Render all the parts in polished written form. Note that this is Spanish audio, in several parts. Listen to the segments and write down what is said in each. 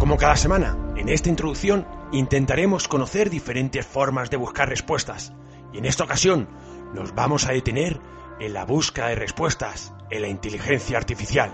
Como cada semana, en esta introducción intentaremos conocer diferentes formas de buscar respuestas, y en esta ocasión nos vamos a detener en la búsqueda de respuestas en la inteligencia artificial.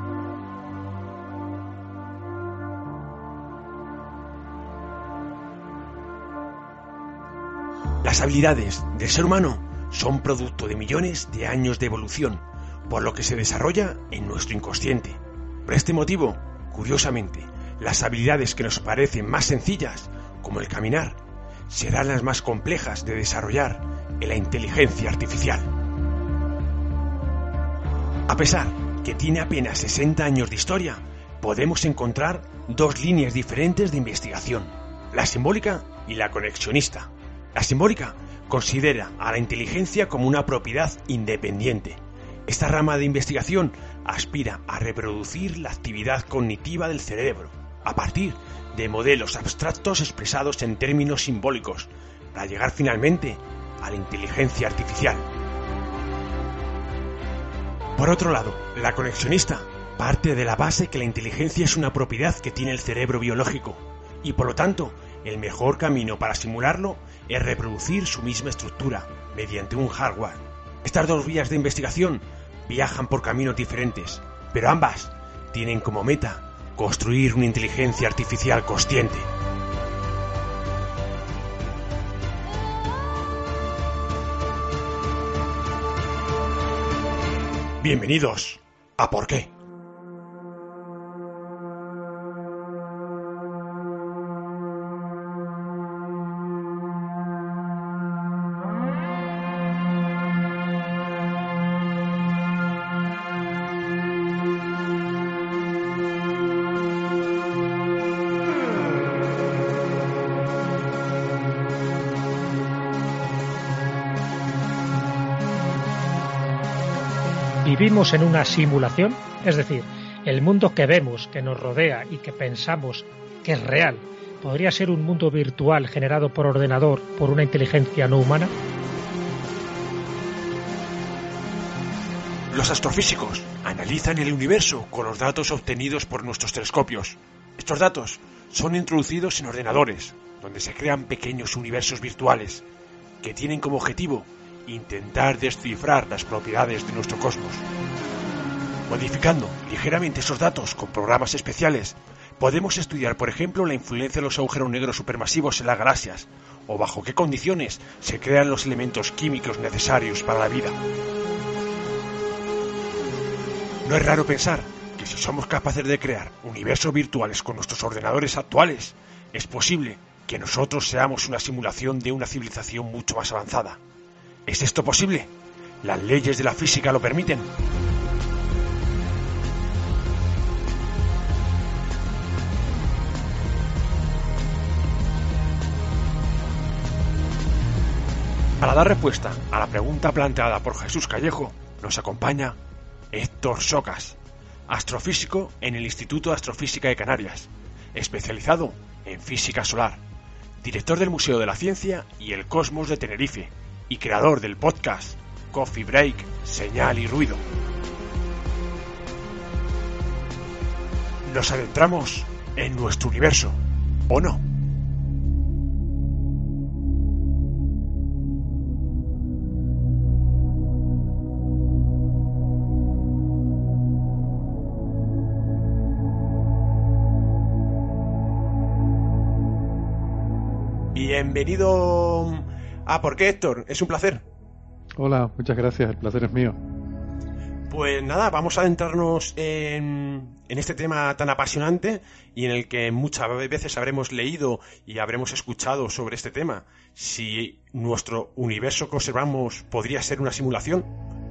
Las habilidades del ser humano son producto de millones de años de evolución, por lo que se desarrolla en nuestro inconsciente. Por este motivo, curiosamente, las habilidades que nos parecen más sencillas, como el caminar, serán las más complejas de desarrollar en la inteligencia artificial. A pesar que tiene apenas 60 años de historia, podemos encontrar dos líneas diferentes de investigación, la simbólica y la conexionista. La simbólica considera a la inteligencia como una propiedad independiente. Esta rama de investigación aspira a reproducir la actividad cognitiva del cerebro a partir de modelos abstractos expresados en términos simbólicos para llegar finalmente a la inteligencia artificial. Por otro lado, la conexionista parte de la base que la inteligencia es una propiedad que tiene el cerebro biológico y por lo tanto el mejor camino para simularlo es reproducir su misma estructura mediante un hardware. Estas dos vías de investigación viajan por caminos diferentes, pero ambas tienen como meta construir una inteligencia artificial consciente. Bienvenidos a ¿Por qué? ¿Vivimos en una simulación? Es decir, el mundo que vemos, que nos rodea y que pensamos que es real, ¿podría ser un mundo virtual generado por ordenador por una inteligencia no humana? Los astrofísicos analizan el universo con los datos obtenidos por nuestros telescopios. Estos datos son introducidos en ordenadores, donde se crean pequeños universos virtuales que tienen como objetivo intentar descifrar las propiedades de nuestro cosmos. Modificando ligeramente esos datos con programas especiales, podemos estudiar, por ejemplo, la influencia de los agujeros negros supermasivos en las galaxias, o bajo qué condiciones se crean los elementos químicos necesarios para la vida. No es raro pensar que si somos capaces de crear universos virtuales con nuestros ordenadores actuales, es posible que nosotros seamos una simulación de una civilización mucho más avanzada. ¿Es esto posible? ¿Las leyes de la física lo permiten? Para dar respuesta a la pregunta planteada por Jesús Callejo, nos acompaña Héctor Socas, astrofísico en el Instituto de Astrofísica de Canarias, especializado en física solar, director del Museo de la Ciencia y el Cosmos de Tenerife, y creador del podcast Coffee Break, Señal y Ruido. Nos adentramos en nuestro universo, ¿o no? Bienvenido a ¿Por qué, Héctor? Es un placer. Hola, muchas gracias, el placer es mío. Pues nada, vamos a adentrarnos en este tema tan apasionante y en el que muchas veces habremos leído y habremos escuchado sobre este tema. Si nuestro universo que observamos podría ser una simulación.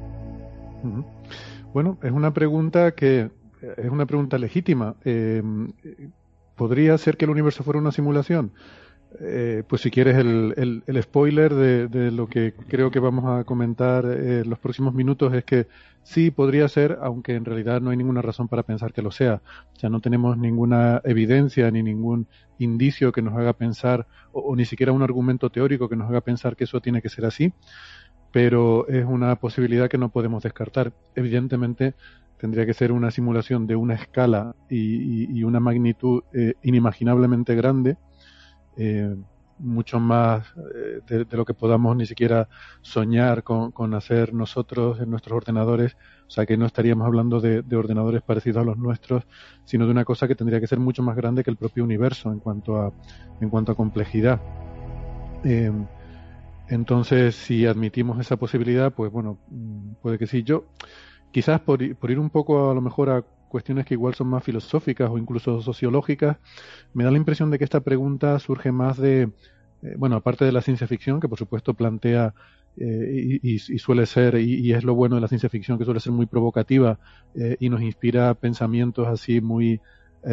Bueno, es una pregunta legítima. ¿Podría ser que el universo fuera una simulación? Pues si quieres el spoiler de lo que creo que vamos a comentar en los próximos minutos es que sí podría ser, aunque en realidad no hay ninguna razón para pensar que lo sea. O sea, no tenemos ninguna evidencia ni ningún indicio que nos haga pensar o ni siquiera un argumento teórico que nos haga pensar que eso tiene que ser así, pero es una posibilidad que no podemos descartar. Evidentemente tendría que ser una simulación de una escala y una magnitud inimaginablemente grande, mucho más de lo que podamos ni siquiera soñar con hacer nosotros en nuestros ordenadores. O sea, que no estaríamos hablando de ordenadores parecidos a los nuestros, sino de una cosa que tendría que ser mucho más grande que el propio universo en cuanto a complejidad. Entonces, si admitimos esa posibilidad, pues bueno, puede que sí. Yo, quizás por ir un poco a lo mejor a cuestiones que igual son más filosóficas o incluso sociológicas, me da la impresión de que esta pregunta surge más de, bueno, aparte de la ciencia ficción, que por supuesto plantea y suele ser, y es lo bueno de la ciencia ficción, que suele ser muy provocativa y nos inspira pensamientos así muy,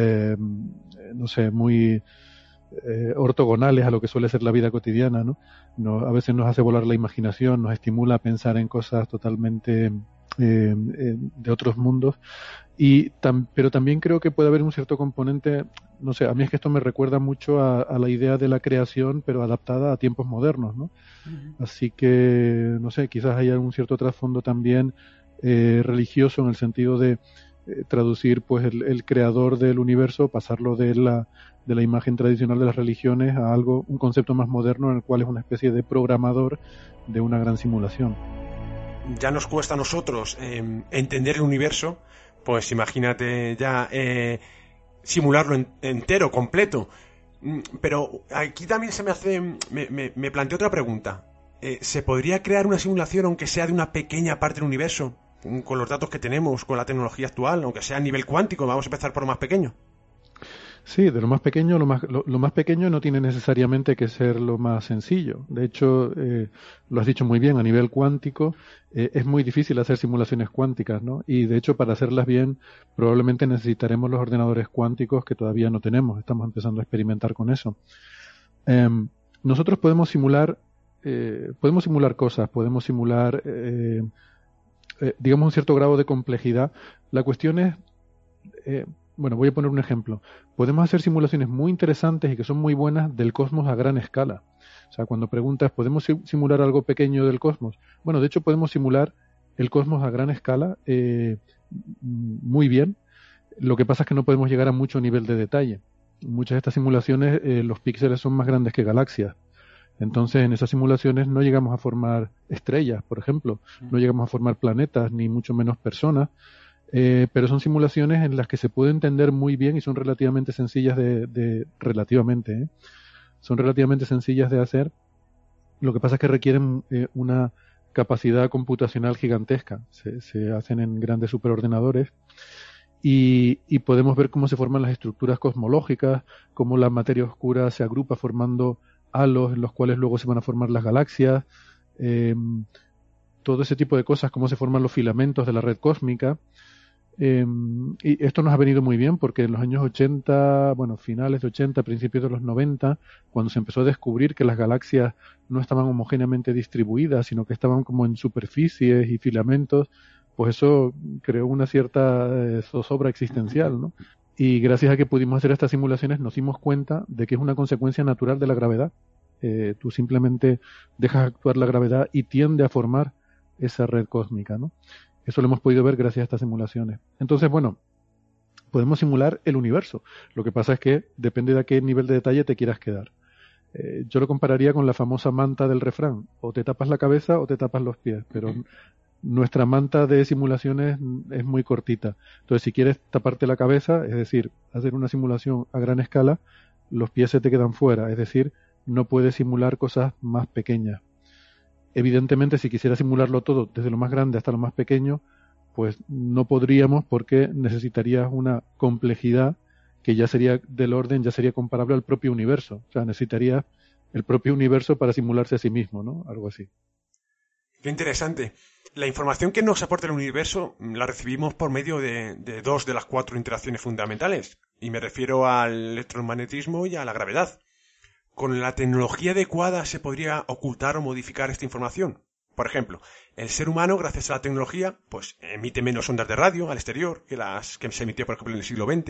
no sé, muy ortogonales a lo que suele ser la vida cotidiana, ¿no? A veces nos hace volar la imaginación, nos estimula a pensar en cosas totalmente de otros mundos, pero también creo que puede haber un cierto componente, no sé, a mí es que esto me recuerda mucho a la idea de la creación, pero adaptada a tiempos modernos, ¿no? Uh-huh. Así que, no sé, quizás haya un cierto trasfondo también religioso, en el sentido de traducir pues el creador del universo, pasarlo de la imagen tradicional de las religiones a algo, un concepto más moderno, en el cual es una especie de programador de una gran simulación. Ya nos cuesta a nosotros entender el universo, pues imagínate ya simularlo entero, completo. Pero aquí también me planteo otra pregunta. ¿Se podría crear una simulación, aunque sea de una pequeña parte del universo, con los datos que tenemos, con la tecnología actual, aunque sea a nivel cuántico? Vamos a empezar por lo más pequeño. Sí, de lo más pequeño, lo más pequeño no tiene necesariamente que ser lo más sencillo. De hecho, lo has dicho muy bien, a nivel cuántico es muy difícil hacer simulaciones cuánticas, ¿no? Y de hecho, para hacerlas bien, probablemente necesitaremos los ordenadores cuánticos que todavía no tenemos. Estamos empezando a experimentar con eso. Nosotros podemos simular cosas, podemos simular, digamos, un cierto grado de complejidad. La cuestión es, bueno, voy a poner un ejemplo. Podemos hacer simulaciones muy interesantes y que son muy buenas del cosmos a gran escala. O sea, cuando preguntas, ¿podemos simular algo pequeño del cosmos? Bueno, de hecho podemos simular el cosmos a gran escala muy bien. Lo que pasa es que no podemos llegar a mucho nivel de detalle. En muchas de estas simulaciones los píxeles son más grandes que galaxias. Entonces, en esas simulaciones no llegamos a formar estrellas, por ejemplo. No llegamos a formar planetas, ni mucho menos personas. Pero son simulaciones en las que se puede entender muy bien y son relativamente sencillas son relativamente sencillas de hacer. Lo que pasa es que requieren una capacidad computacional gigantesca. Se hacen en grandes superordenadores y podemos ver cómo se forman las estructuras cosmológicas, cómo la materia oscura se agrupa formando halos en los cuales luego se van a formar las galaxias, todo ese tipo de cosas, cómo se forman los filamentos de la red cósmica. Y esto nos ha venido muy bien porque en los años 80, bueno, finales de 80, principios de los 90, cuando se empezó a descubrir que las galaxias no estaban homogéneamente distribuidas, sino que estaban como en superficies y filamentos, pues eso creó una cierta zozobra existencial, ¿no? Y gracias a que pudimos hacer estas simulaciones nos dimos cuenta de que es una consecuencia natural de la gravedad. Tú simplemente dejas actuar la gravedad y tiende a formar esa red cósmica, ¿no? Eso lo hemos podido ver gracias a estas simulaciones. Entonces, bueno, podemos simular el universo. Lo que pasa es que depende de a qué nivel de detalle te quieras quedar. Yo lo compararía con la famosa manta del refrán. O te tapas la cabeza o te tapas los pies. Pero nuestra manta de simulaciones es muy cortita. Entonces, si quieres taparte la cabeza, es decir, hacer una simulación a gran escala, los pies se te quedan fuera. Es decir, no puedes simular cosas más pequeñas. Evidentemente, si quisiera simularlo todo, desde lo más grande hasta lo más pequeño, pues no podríamos, porque necesitarías una complejidad que ya sería del orden, ya sería comparable al propio universo. O sea, necesitarías el propio universo para simularse a sí mismo, ¿no? Algo así. Qué interesante. La información que nos aporta el universo la recibimos por medio de 2 de las 4 interacciones fundamentales. Y me refiero al electromagnetismo y a la gravedad. ¿Con la tecnología adecuada se podría ocultar o modificar esta información? Por ejemplo, el ser humano, gracias a la tecnología, pues emite menos ondas de radio al exterior que las que se emitió, por ejemplo, en el siglo XX,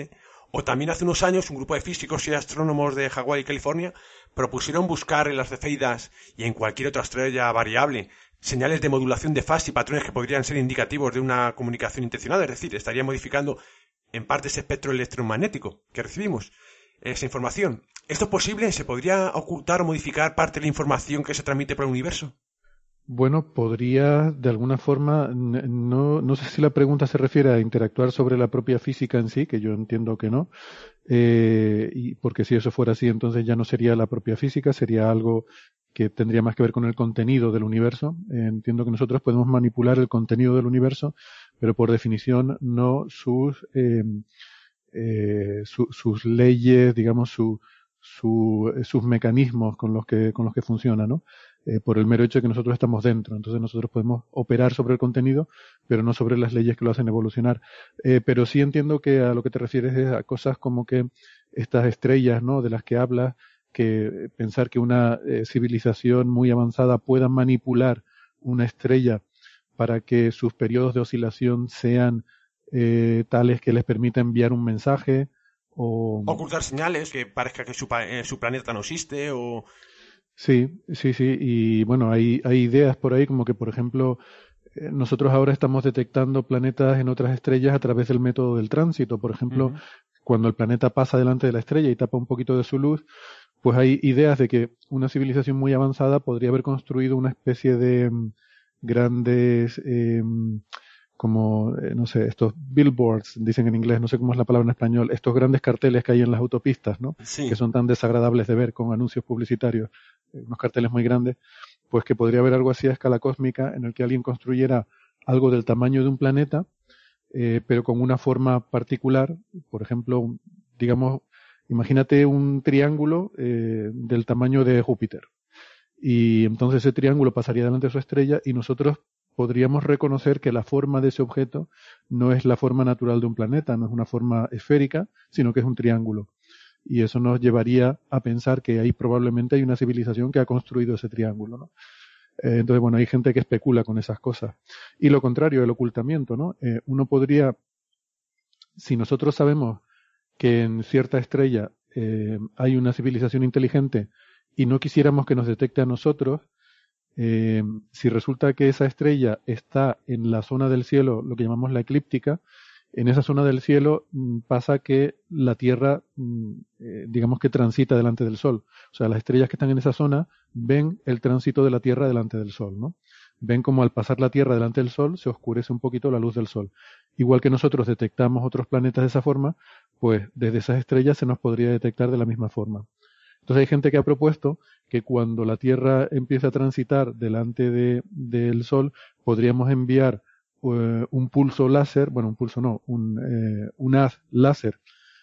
O también hace unos años un grupo de físicos y astrónomos de Hawái y California propusieron buscar en las cefeidas y en cualquier otra estrella variable señales de modulación de fase y patrones que podrían ser indicativos de una comunicación intencionada, es decir, estaría modificando en parte ese espectro electromagnético que recibimos, esa información. ¿Esto es posible? ¿Se podría ocultar o modificar parte de la información que se transmite por el universo? Bueno, podría de alguna forma, no sé si la pregunta se refiere a interactuar sobre la propia física en sí, que yo entiendo que no, y porque si eso fuera así, entonces ya no sería la propia física, sería algo que tendría más que ver con el contenido del universo. Entiendo que nosotros podemos manipular el contenido del universo, pero por definición no sus leyes, digamos, sus mecanismos con los que funciona, ¿no? Por el mero hecho de que nosotros estamos dentro. Entonces nosotros podemos operar sobre el contenido, pero no sobre las leyes que lo hacen evolucionar. Pero sí entiendo que a lo que te refieres es a cosas como que estas estrellas, ¿no?, de las que hablas, que pensar que una civilización muy avanzada pueda manipular una estrella para que sus periodos de oscilación sean tales que les permita enviar un mensaje o ocultar señales, que parezca que su planeta no existe o... Sí, sí, sí. Y bueno, hay ideas por ahí como que, por ejemplo, nosotros ahora estamos detectando planetas en otras estrellas a través del método del tránsito. Por ejemplo, cuando el planeta pasa delante de la estrella y tapa un poquito de su luz, pues hay ideas de que una civilización muy avanzada podría haber construido una especie de grandes, como, no sé, estos billboards, dicen en inglés, no sé cómo es la palabra en español, estos grandes carteles que hay en las autopistas, ¿no? Sí. Que son tan desagradables de ver con anuncios publicitarios, unos carteles muy grandes, pues que podría haber algo así a escala cósmica en el que alguien construyera algo del tamaño de un planeta, pero con una forma particular. Por ejemplo, digamos, imagínate un triángulo del tamaño de Júpiter. Y entonces ese triángulo pasaría delante de su estrella y nosotros podríamos reconocer que la forma de ese objeto no es la forma natural de un planeta, no es una forma esférica, sino que es un triángulo. Y eso nos llevaría a pensar que ahí probablemente hay una civilización que ha construido ese triángulo, ¿no? Entonces, bueno, hay gente que especula con esas cosas. Y lo contrario, el ocultamiento, ¿no? Uno podría, si nosotros sabemos que en cierta estrella hay una civilización inteligente y no quisiéramos que nos detecte a nosotros, si resulta que esa estrella está en la zona del cielo, lo que llamamos la eclíptica, en esa zona del cielo pasa que la Tierra, digamos que transita delante del Sol. O sea, las estrellas que están en esa zona ven el tránsito de la Tierra delante del Sol, ¿no? Ven como al pasar la Tierra delante del Sol se oscurece un poquito la luz del Sol. Igual que nosotros detectamos otros planetas de esa forma, pues desde esas estrellas se nos podría detectar de la misma forma. Entonces hay gente que ha propuesto que cuando la Tierra empieza a transitar delante del Sol, podríamos enviar un pulso láser, bueno, un pulso no, un haz láser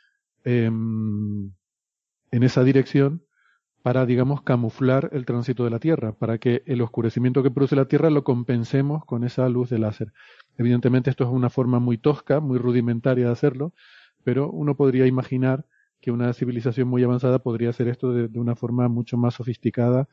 en esa dirección para, digamos, camuflar el tránsito de la Tierra, para que el oscurecimiento que produce la Tierra lo compensemos con esa luz de láser. Evidentemente esto es una forma muy tosca, muy rudimentaria de hacerlo, pero uno podría imaginar que una civilización muy avanzada podría hacer esto de una forma mucho más sofisticada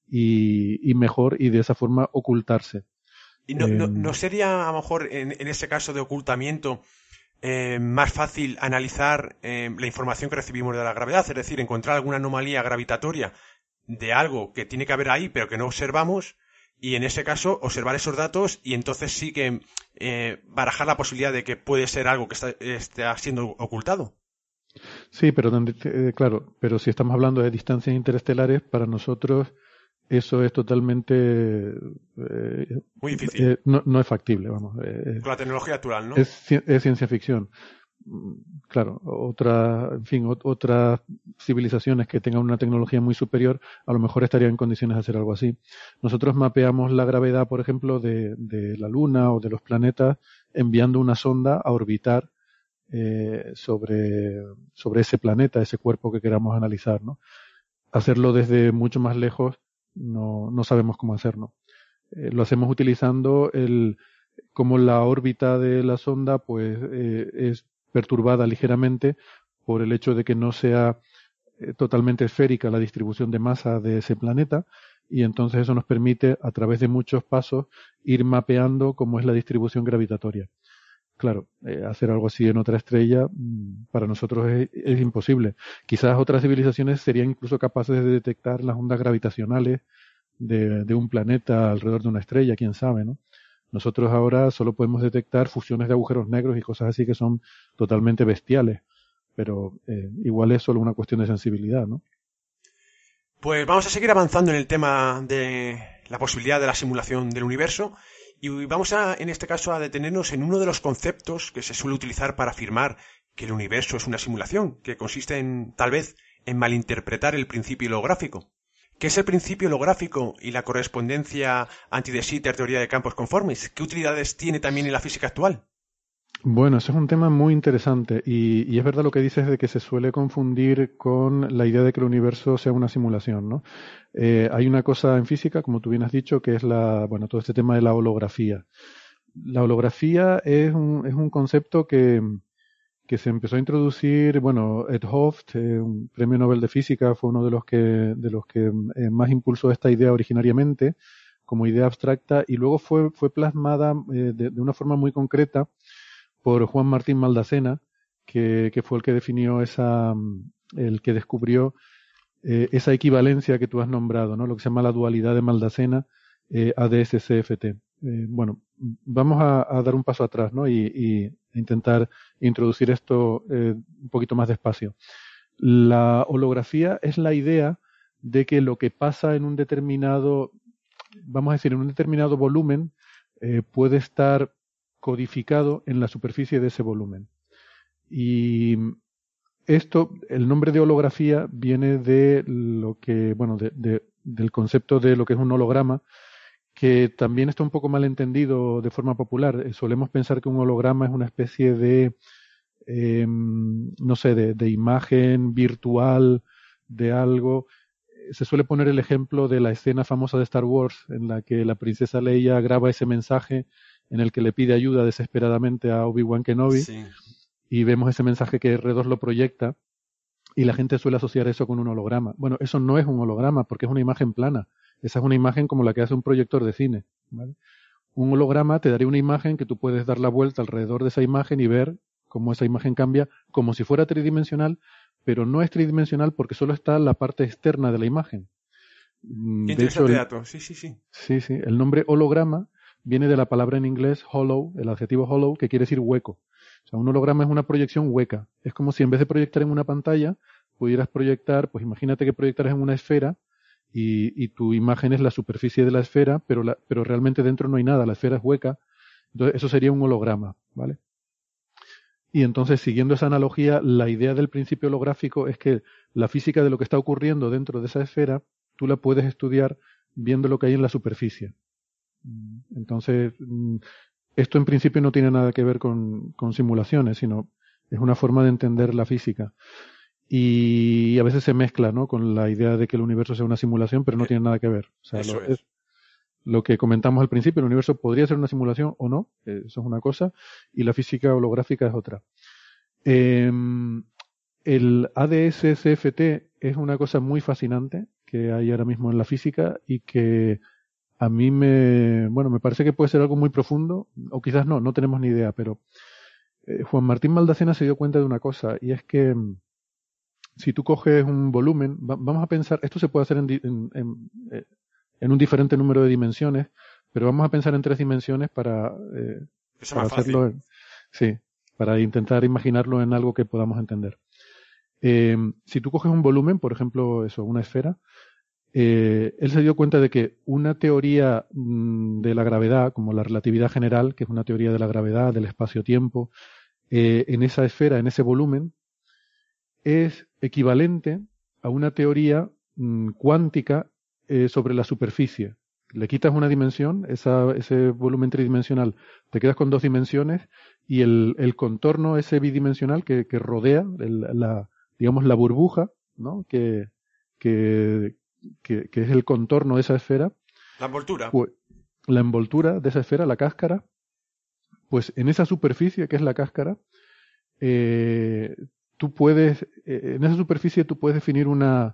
y mejor, y de esa forma ocultarse. ¿Y no sería, a lo mejor, en ese caso de ocultamiento, más fácil analizar la información que recibimos de la gravedad? Es decir, encontrar alguna anomalía gravitatoria de algo que tiene que haber ahí, pero que no observamos, y en ese caso observar esos datos y entonces sí que barajar la posibilidad de que puede ser algo que está siendo ocultado. Sí, pero claro, pero si estamos hablando de distancias interestelares, para nosotros eso es totalmente muy difícil. No es factible, vamos. Con la tecnología actual, ¿no? Es ciencia ficción. Claro, otras civilizaciones que tengan una tecnología muy superior a lo mejor estarían en condiciones de hacer algo así. Nosotros mapeamos la gravedad, por ejemplo, de la Luna o de los planetas enviando una sonda a orbitar sobre ese planeta, ese cuerpo que queramos analizar, ¿no? Hacerlo desde mucho más lejos no sabemos cómo hacerlo. Lo hacemos utilizando como la órbita de la sonda pues es perturbada ligeramente por el hecho de que no sea totalmente esférica la distribución de masa de ese planeta, y entonces eso nos permite a través de muchos pasos ir mapeando cómo es la distribución gravitatoria. claro, hacer algo así en otra estrella para nosotros es imposible. Quizás otras civilizaciones serían incluso capaces de detectar las ondas gravitacionales de un planeta alrededor de una estrella, quién sabe, ¿no? Nosotros ahora solo podemos detectar fusiones de agujeros negros y cosas así que son totalmente bestiales, pero igual es solo una cuestión de sensibilidad, ¿no? Pues vamos a seguir avanzando en el tema de la posibilidad de la simulación del universo y vamos en este caso, a detenernos en uno de los conceptos que se suele utilizar para afirmar que el universo es una simulación, que consiste tal vez, en malinterpretar el principio holográfico. ¿Qué es el principio holográfico y la correspondencia anti-de Sitter teoría de campos conformes? ¿Qué utilidades tiene también en la física actual? Bueno, eso es un tema muy interesante y es verdad lo que dices de que se suele confundir con la idea de que el universo sea una simulación, ¿no? Hay una cosa en física, como tú bien has dicho, que es todo este tema de la holografía. La holografía es un concepto que se empezó a introducir, bueno, Ed Hooft, un premio Nobel de Física, fue uno de los que más impulsó esta idea originariamente como idea abstracta y luego fue plasmada de una forma muy concreta por Juan Martín Maldacena, que fue el que definió el que descubrió esa equivalencia que tú has nombrado, ¿no? Lo que se llama la dualidad de Maldacena, ADS-CFT. Bueno, vamos a dar un paso atrás, ¿no? Y intentar introducir esto un poquito más despacio. La holografía es la idea de que lo que pasa en un determinado, vamos a decir, en un determinado volumen, puede estar codificado en la superficie de ese volumen. Y esto, el nombre de holografía viene de lo que, bueno, del concepto de lo que es un holograma, que también está un poco mal entendido de forma popular. Solemos pensar que un holograma es una especie de, no sé, de imagen virtual de algo. Se suele poner el ejemplo de la escena famosa de Star Wars, en la que la princesa Leia graba ese mensaje en el que le pide ayuda desesperadamente a Obi-Wan Kenobi, sí. Y vemos ese mensaje que R2 lo proyecta, y la gente suele asociar eso con un holograma. Bueno, eso no es un holograma, porque es una imagen plana. Esa es una imagen como la que hace un proyector de cine, ¿vale? Un holograma te daría una imagen que tú puedes dar la vuelta alrededor de esa imagen y ver cómo esa imagen cambia, como si fuera tridimensional, pero no es tridimensional porque solo está la parte externa de la imagen. Qué interesante dato, sí. Sí, el nombre holograma viene de la palabra en inglés hollow, el adjetivo hollow, que quiere decir hueco. O sea, un holograma es una proyección hueca. Es como si en vez de proyectar en una pantalla, pudieras proyectar, pues imagínate que proyectaras en una esfera y tu imagen es la superficie de la esfera, pero realmente dentro no hay nada, la esfera es hueca. Entonces, eso sería un holograma, ¿vale? Y entonces, siguiendo esa analogía, la idea del principio holográfico es que la física de lo que está ocurriendo dentro de esa esfera, tú la puedes estudiar viendo lo que hay en la superficie. Entonces, esto en principio no tiene nada que ver con simulaciones, sino es una forma de entender la física. Y a veces se mezcla, ¿no?, con la idea de que el universo sea una simulación, pero no tiene nada que ver. O sea, lo que comentamos al principio, el universo podría ser una simulación o no, eso es una cosa, y la física holográfica es otra. El ADS-CFT es una cosa muy fascinante que hay ahora mismo en la física y que a mí me parece que puede ser algo muy profundo, o quizás no tenemos ni idea, pero Juan Martín Maldacena se dio cuenta de una cosa, y es que si tú coges un volumen, vamos a pensar, esto se puede hacer en un diferente número de dimensiones, pero vamos a pensar en 3 dimensiones para hacerlo, sí, para intentar imaginarlo en algo que podamos entender. Si tú coges un volumen, por ejemplo, una esfera, él se dio cuenta de que una teoría de la gravedad, como la relatividad general, que es una teoría de la gravedad, del espacio-tiempo, en esa esfera, en ese volumen, es equivalente a una teoría cuántica sobre la superficie. Le quitas una dimensión, ese volumen tridimensional, te quedas con 2 dimensiones y el contorno ese bidimensional que rodea la burbuja, ¿no?, que es el contorno de esa esfera. La envoltura. Pues, la envoltura de esa esfera, la cáscara, pues en esa superficie que es la cáscara, en esa superficie tú puedes definir una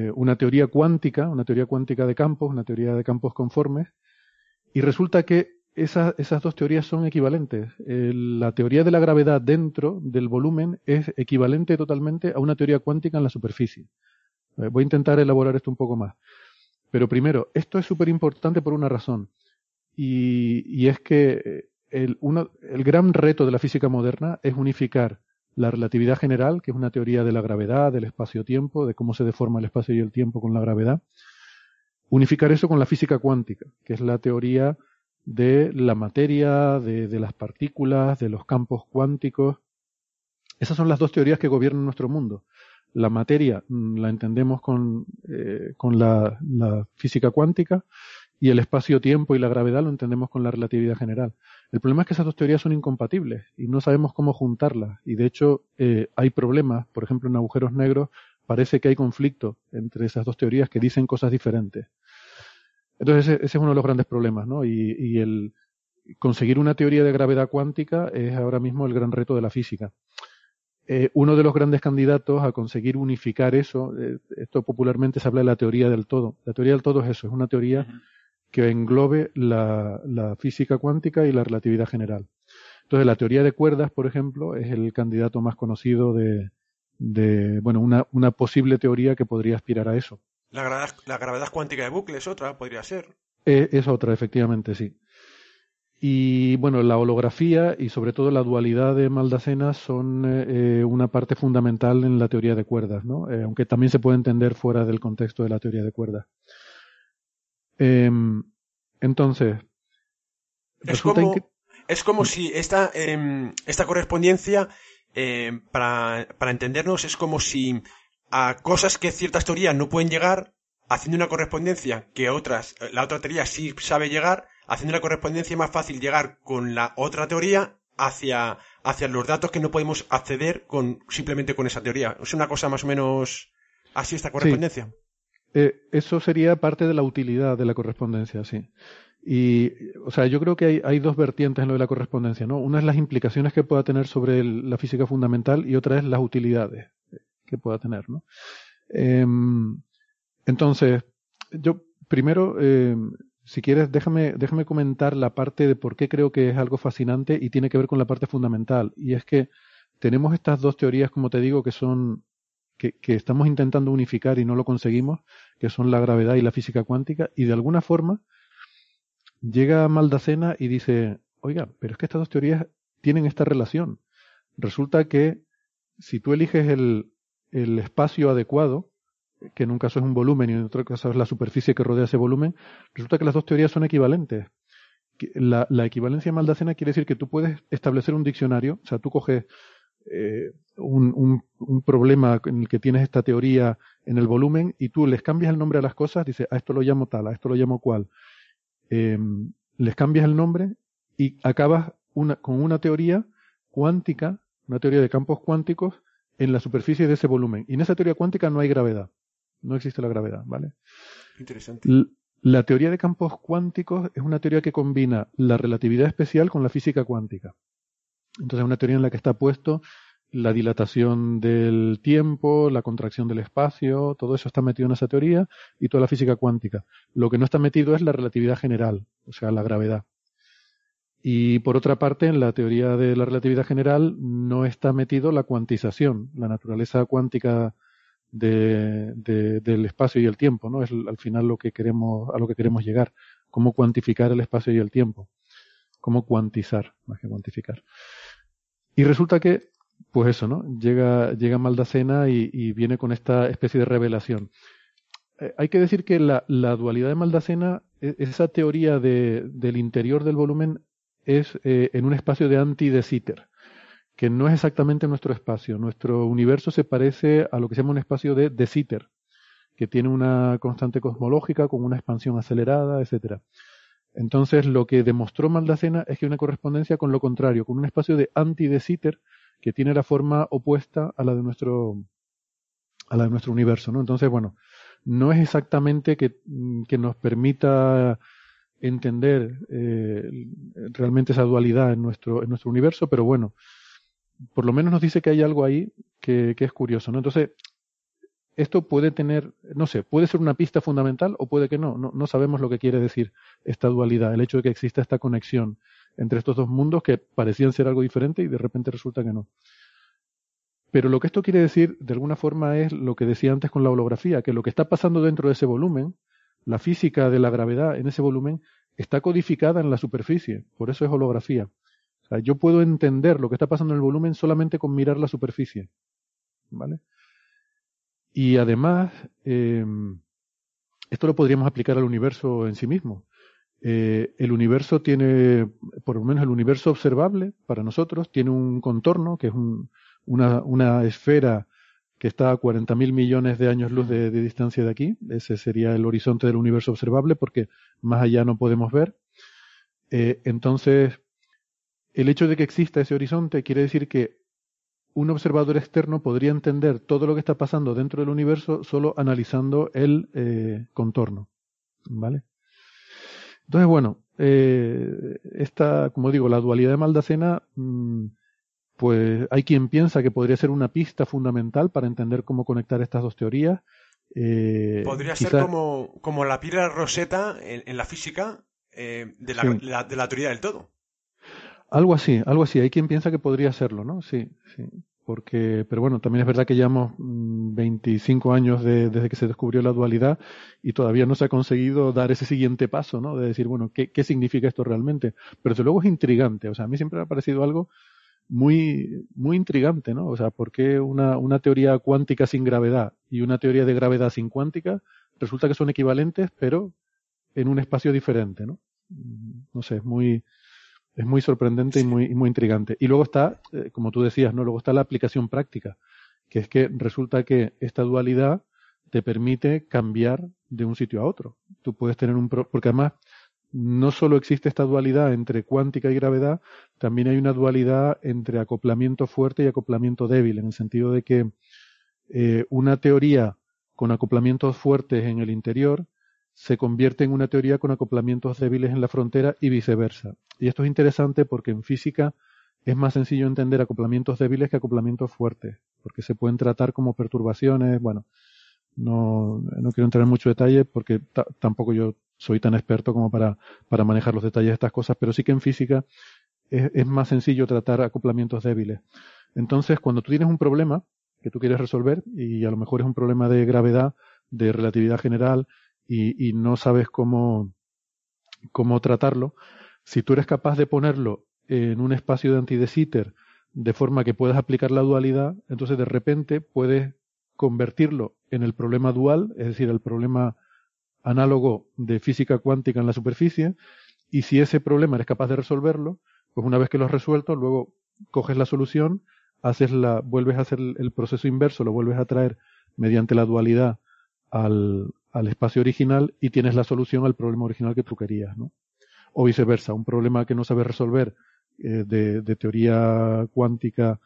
teoría cuántica de campos, una teoría de campos conformes, y resulta que esas dos teorías son equivalentes. La teoría de la gravedad dentro del volumen es equivalente totalmente a una teoría cuántica en la superficie. Voy a intentar elaborar esto un poco más. Pero primero, esto es súper importante por una razón. Y es que el gran reto de la física moderna es unificar la relatividad general, que es una teoría de la gravedad, del espacio-tiempo, de cómo se deforma el espacio y el tiempo con la gravedad, unificar eso con la física cuántica, que es la teoría de la materia, de las partículas, de los campos cuánticos. Esas son las dos teorías que gobiernan nuestro mundo. La materia la entendemos con la física cuántica, y el espacio-tiempo y la gravedad lo entendemos con la relatividad general. El problema es que esas dos teorías son incompatibles y no sabemos cómo juntarlas. Y de hecho hay problemas, por ejemplo en agujeros negros parece que hay conflicto entre esas dos teorías que dicen cosas diferentes. Entonces ese es uno de los grandes problemas, ¿no? Y el conseguir una teoría de gravedad cuántica es ahora mismo el gran reto de la física. Uno de los grandes candidatos a conseguir unificar eso, esto popularmente se habla de la teoría del todo. La teoría del todo es eso, es una teoría que englobe la física cuántica y la relatividad general. Entonces, la teoría de cuerdas, por ejemplo, es el candidato más conocido de una posible teoría que podría aspirar a eso. La gravedad cuántica de bucle es otra, podría ser. Es otra, efectivamente, sí. Y bueno, la holografía y sobre todo la dualidad de Maldacena son una parte fundamental en la teoría de cuerdas, ¿no? Aunque también se puede entender fuera del contexto de la teoría de cuerdas. Entonces, es como si esta correspondencia, para entendernos, es como si a cosas que ciertas teorías no pueden llegar, haciendo una correspondencia que la otra teoría sí sabe llegar, haciendo una correspondencia más fácil llegar con la otra teoría hacia los datos que no podemos acceder simplemente con esa teoría. Es una cosa más o menos así esta correspondencia. Sí. Eso sería parte de la utilidad de la correspondencia, sí. Y, o sea, yo creo que hay dos vertientes en lo de la correspondencia, ¿no? Una es las implicaciones que pueda tener sobre la física fundamental y otra es las utilidades que pueda tener, ¿no? Entonces, yo primero, si quieres, déjame comentar la parte de por qué creo que es algo fascinante y tiene que ver con la parte fundamental. Y es que tenemos estas dos teorías, como te digo, que estamos intentando unificar y no lo conseguimos, que son la gravedad y la física cuántica, y de alguna forma llega Maldacena y dice, oiga, pero es que estas dos teorías tienen esta relación. Resulta que si tú eliges el espacio adecuado, que en un caso es un volumen y en otro caso es la superficie que rodea ese volumen, resulta que las dos teorías son equivalentes. La equivalencia de Maldacena quiere decir que tú puedes establecer un diccionario, o sea, tú coges un problema en el que tienes esta teoría en el volumen y tú les cambias el nombre a las cosas, dices, a esto lo llamo tal, a esto lo llamo cual. Les cambias el nombre y acabas con una teoría cuántica, una teoría de campos cuánticos en la superficie de ese volumen. Y en esa teoría cuántica no hay gravedad. No existe la gravedad, ¿vale? Interesante. La teoría de campos cuánticos es una teoría que combina la relatividad especial con la física cuántica. Entonces es una teoría en la que está puesto la dilatación del tiempo, la contracción del espacio, todo eso está metido en esa teoría y toda la física cuántica. Lo que no está metido es la relatividad general, o sea, la gravedad. Y por otra parte, en la teoría de la relatividad general no está metido la cuantización, la naturaleza cuántica del espacio y el tiempo, ¿no? Es al final a lo que queremos llegar, cómo cuantificar el espacio y el tiempo, cómo cuantizar, más que cuantificar. Y resulta que, pues eso, ¿no? Llega Maldacena y viene con esta especie de revelación. Hay que decir que la dualidad de Maldacena, esa teoría del interior del volumen es en un espacio de anti-de Sitter, que no es exactamente nuestro espacio. Nuestro universo se parece a lo que se llama un espacio de Sitter, que tiene una constante cosmológica con una expansión acelerada, etcétera. Entonces, lo que demostró Maldacena es que hay una correspondencia con lo contrario, con un espacio de anti-de Sitter que tiene la forma opuesta a la de nuestro universo, ¿no? Entonces, bueno, no es exactamente que nos permita entender realmente esa dualidad en nuestro universo, pero bueno, por lo menos nos dice que hay algo ahí que es curioso, ¿no? Entonces, esto puede tener, no sé, puede ser una pista fundamental o puede que no. No sabemos lo que quiere decir esta dualidad, el hecho de que exista esta conexión entre estos dos mundos que parecían ser algo diferente y de repente resulta que no. Pero lo que esto quiere decir, de alguna forma, es lo que decía antes con la holografía, que lo que está pasando dentro de ese volumen, la física de la gravedad en ese volumen, está codificada en la superficie, por eso es holografía. O sea, yo puedo entender lo que está pasando en el volumen solamente con mirar la superficie, ¿vale? Y además, esto lo podríamos aplicar al universo en sí mismo. El universo tiene, por lo menos el universo observable para nosotros, tiene un contorno que es una esfera que está a 40.000 millones de años luz de distancia de aquí. Ese sería el horizonte del universo observable porque más allá no podemos ver. Entonces, el hecho de que exista ese horizonte quiere decir que un observador externo podría entender todo lo que está pasando dentro del universo solo analizando el contorno, ¿vale? Entonces, bueno, esta, como digo, la dualidad de Maldacena, pues hay quien piensa que podría ser una pista fundamental para entender cómo conectar estas dos teorías. Podría ser como la piedra Rosetta en la física de la teoría del todo. Algo así. Hay quien piensa que podría serlo, ¿no? Sí. Pero bueno, también es verdad que llevamos 25 años desde que se descubrió la dualidad y todavía no se ha conseguido dar ese siguiente paso, ¿no? De decir, bueno, ¿qué significa esto realmente? Pero desde luego es intrigante. O sea, a mí siempre me ha parecido algo muy, muy intrigante, ¿no? O sea, ¿por qué una teoría cuántica sin gravedad y una teoría de gravedad sin cuántica resulta que son equivalentes, pero en un espacio diferente, ¿no? No sé, es muy sorprendente y muy intrigante. Y luego está, como tú decías, ¿no? Luego está la aplicación práctica, que es que resulta que esta dualidad te permite cambiar de un sitio a otro. Tú puedes tener porque además no solo existe esta dualidad entre cuántica y gravedad, también hay una dualidad entre acoplamiento fuerte y acoplamiento débil, en el sentido de que una teoría con acoplamientos fuertes en el interior se convierte en una teoría con acoplamientos débiles en la frontera y viceversa. Y esto es interesante porque en física es más sencillo entender acoplamientos débiles que acoplamientos fuertes, porque se pueden tratar como perturbaciones. Bueno, no quiero entrar en mucho detalle porque tampoco yo soy tan experto como para manejar los detalles de estas cosas, pero sí que en física es más sencillo tratar acoplamientos débiles. Entonces, cuando tú tienes un problema que tú quieres resolver, y a lo mejor es un problema de gravedad, de relatividad general, y no sabes cómo tratarlo, si tú eres capaz de ponerlo en un espacio de anti de Sitter de forma que puedas aplicar la dualidad, entonces de repente puedes convertirlo en el problema dual, es decir, el problema análogo de física cuántica en la superficie, y si ese problema eres capaz de resolverlo, pues una vez que lo has resuelto, luego coges la solución, vuelves a hacer el proceso inverso, lo vuelves a traer mediante la dualidad al espacio original y tienes la solución al problema original que tú querías, ¿no? O viceversa, un problema que no sabes resolver de teoría cuántica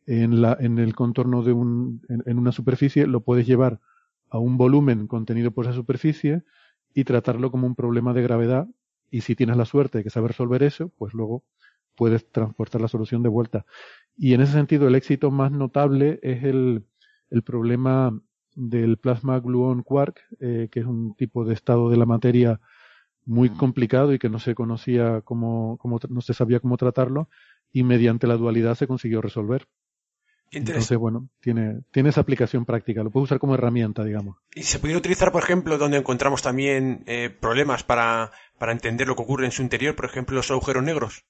en el contorno en una superficie, lo puedes llevar a un volumen contenido por esa superficie y tratarlo como un problema de gravedad, y si tienes la suerte de que sabes resolver eso, pues luego puedes transportar la solución de vuelta. Y en ese sentido el éxito más notable es el problema del plasma gluon quark, que es un tipo de estado de la materia muy complicado y que no se conocía no se sabía cómo tratarlo, y mediante la dualidad se consiguió resolver. Entonces, bueno, tiene esa aplicación práctica, lo puedes usar como herramienta, digamos. ¿Y se puede utilizar, por ejemplo, donde encontramos también problemas para entender lo que ocurre en su interior, por ejemplo, los agujeros negros?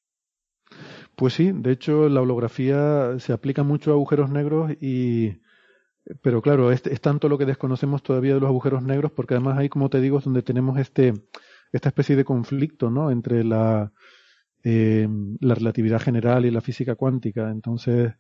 Pues sí, de hecho la holografía se aplica mucho a agujeros negros pero claro, es tanto lo que desconocemos todavía de los agujeros negros, porque además ahí, como te digo, es donde tenemos esta especie de conflicto, ¿no? Entre la relatividad general y la física cuántica. Entonces,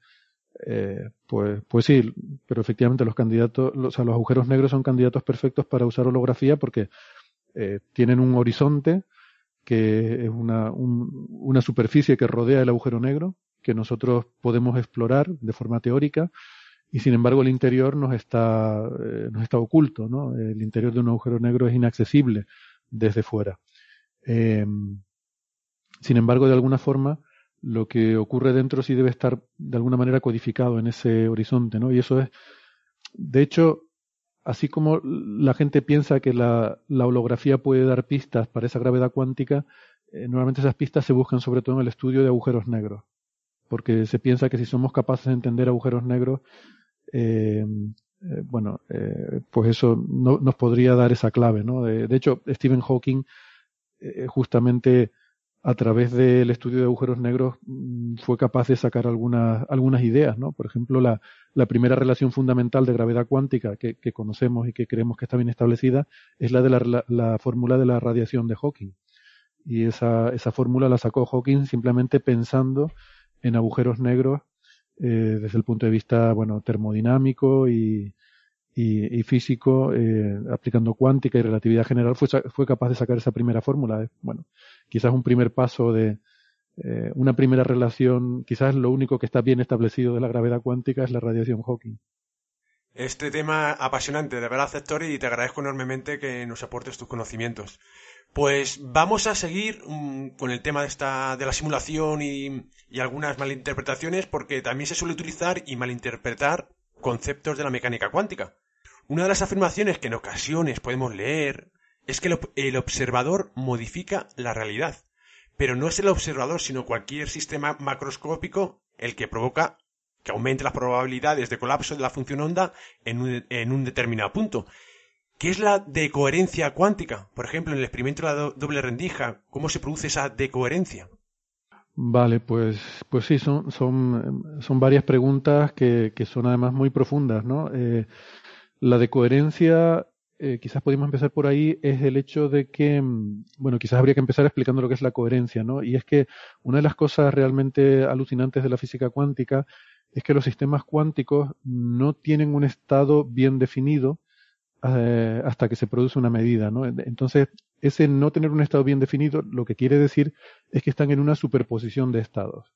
pues sí, pero efectivamente los agujeros negros son candidatos perfectos para usar holografía porque tienen un horizonte que es una superficie que rodea el agujero negro, que nosotros podemos explorar de forma teórica, y sin embargo el interior nos está oculto, ¿no? El interior de un agujero negro es inaccesible desde fuera. Sin embargo, de alguna forma, lo que ocurre dentro sí debe estar de alguna manera codificado en ese horizonte, ¿no? Y eso es, de hecho, así como la gente piensa que la holografía puede dar pistas para esa gravedad cuántica, normalmente esas pistas se buscan sobre todo en el estudio de agujeros negros, porque se piensa que si somos capaces de entender agujeros negros, pues eso nos podría dar esa clave, ¿no? De hecho, Stephen Hawking, justamente a través del estudio de agujeros negros, fue capaz de sacar algunas ideas, ¿no? Por ejemplo, la primera relación fundamental de gravedad cuántica que conocemos y que creemos que está bien establecida es la de la fórmula de la radiación de Hawking. Y esa fórmula la sacó Hawking simplemente pensando en agujeros negros desde el punto de vista, bueno, termodinámico y físico, aplicando cuántica y relatividad general, fue capaz de sacar esa primera fórmula. Bueno, quizás un primer paso de una primera relación, quizás lo único que está bien establecido de la gravedad cuántica es la radiación Hawking. Este tema apasionante, de verdad, Héctor, y te agradezco enormemente que nos aportes tus conocimientos. Pues vamos a seguir con el tema de la simulación y algunas malinterpretaciones, porque también se suele utilizar y malinterpretar conceptos de la mecánica cuántica. Una de las afirmaciones que en ocasiones podemos leer es que el observador modifica la realidad, pero no es el observador, sino cualquier sistema macroscópico el que provoca que aumente las probabilidades de colapso de la función onda en un determinado punto. ¿Qué es la decoherencia cuántica? Por ejemplo, en el experimento de la doble rendija, ¿cómo se produce esa decoherencia? Vale, pues sí, son varias preguntas que son además muy profundas, ¿no? La decoherencia, quizás podemos empezar por ahí, es el hecho de que, bueno, quizás habría que empezar explicando lo que es la coherencia, ¿no? Y es que una de las cosas realmente alucinantes de la física cuántica es que los sistemas cuánticos no tienen un estado bien definido hasta que se produce una medida, ¿no? Entonces, ese no tener un estado bien definido, lo que quiere decir es que están en una superposición de estados.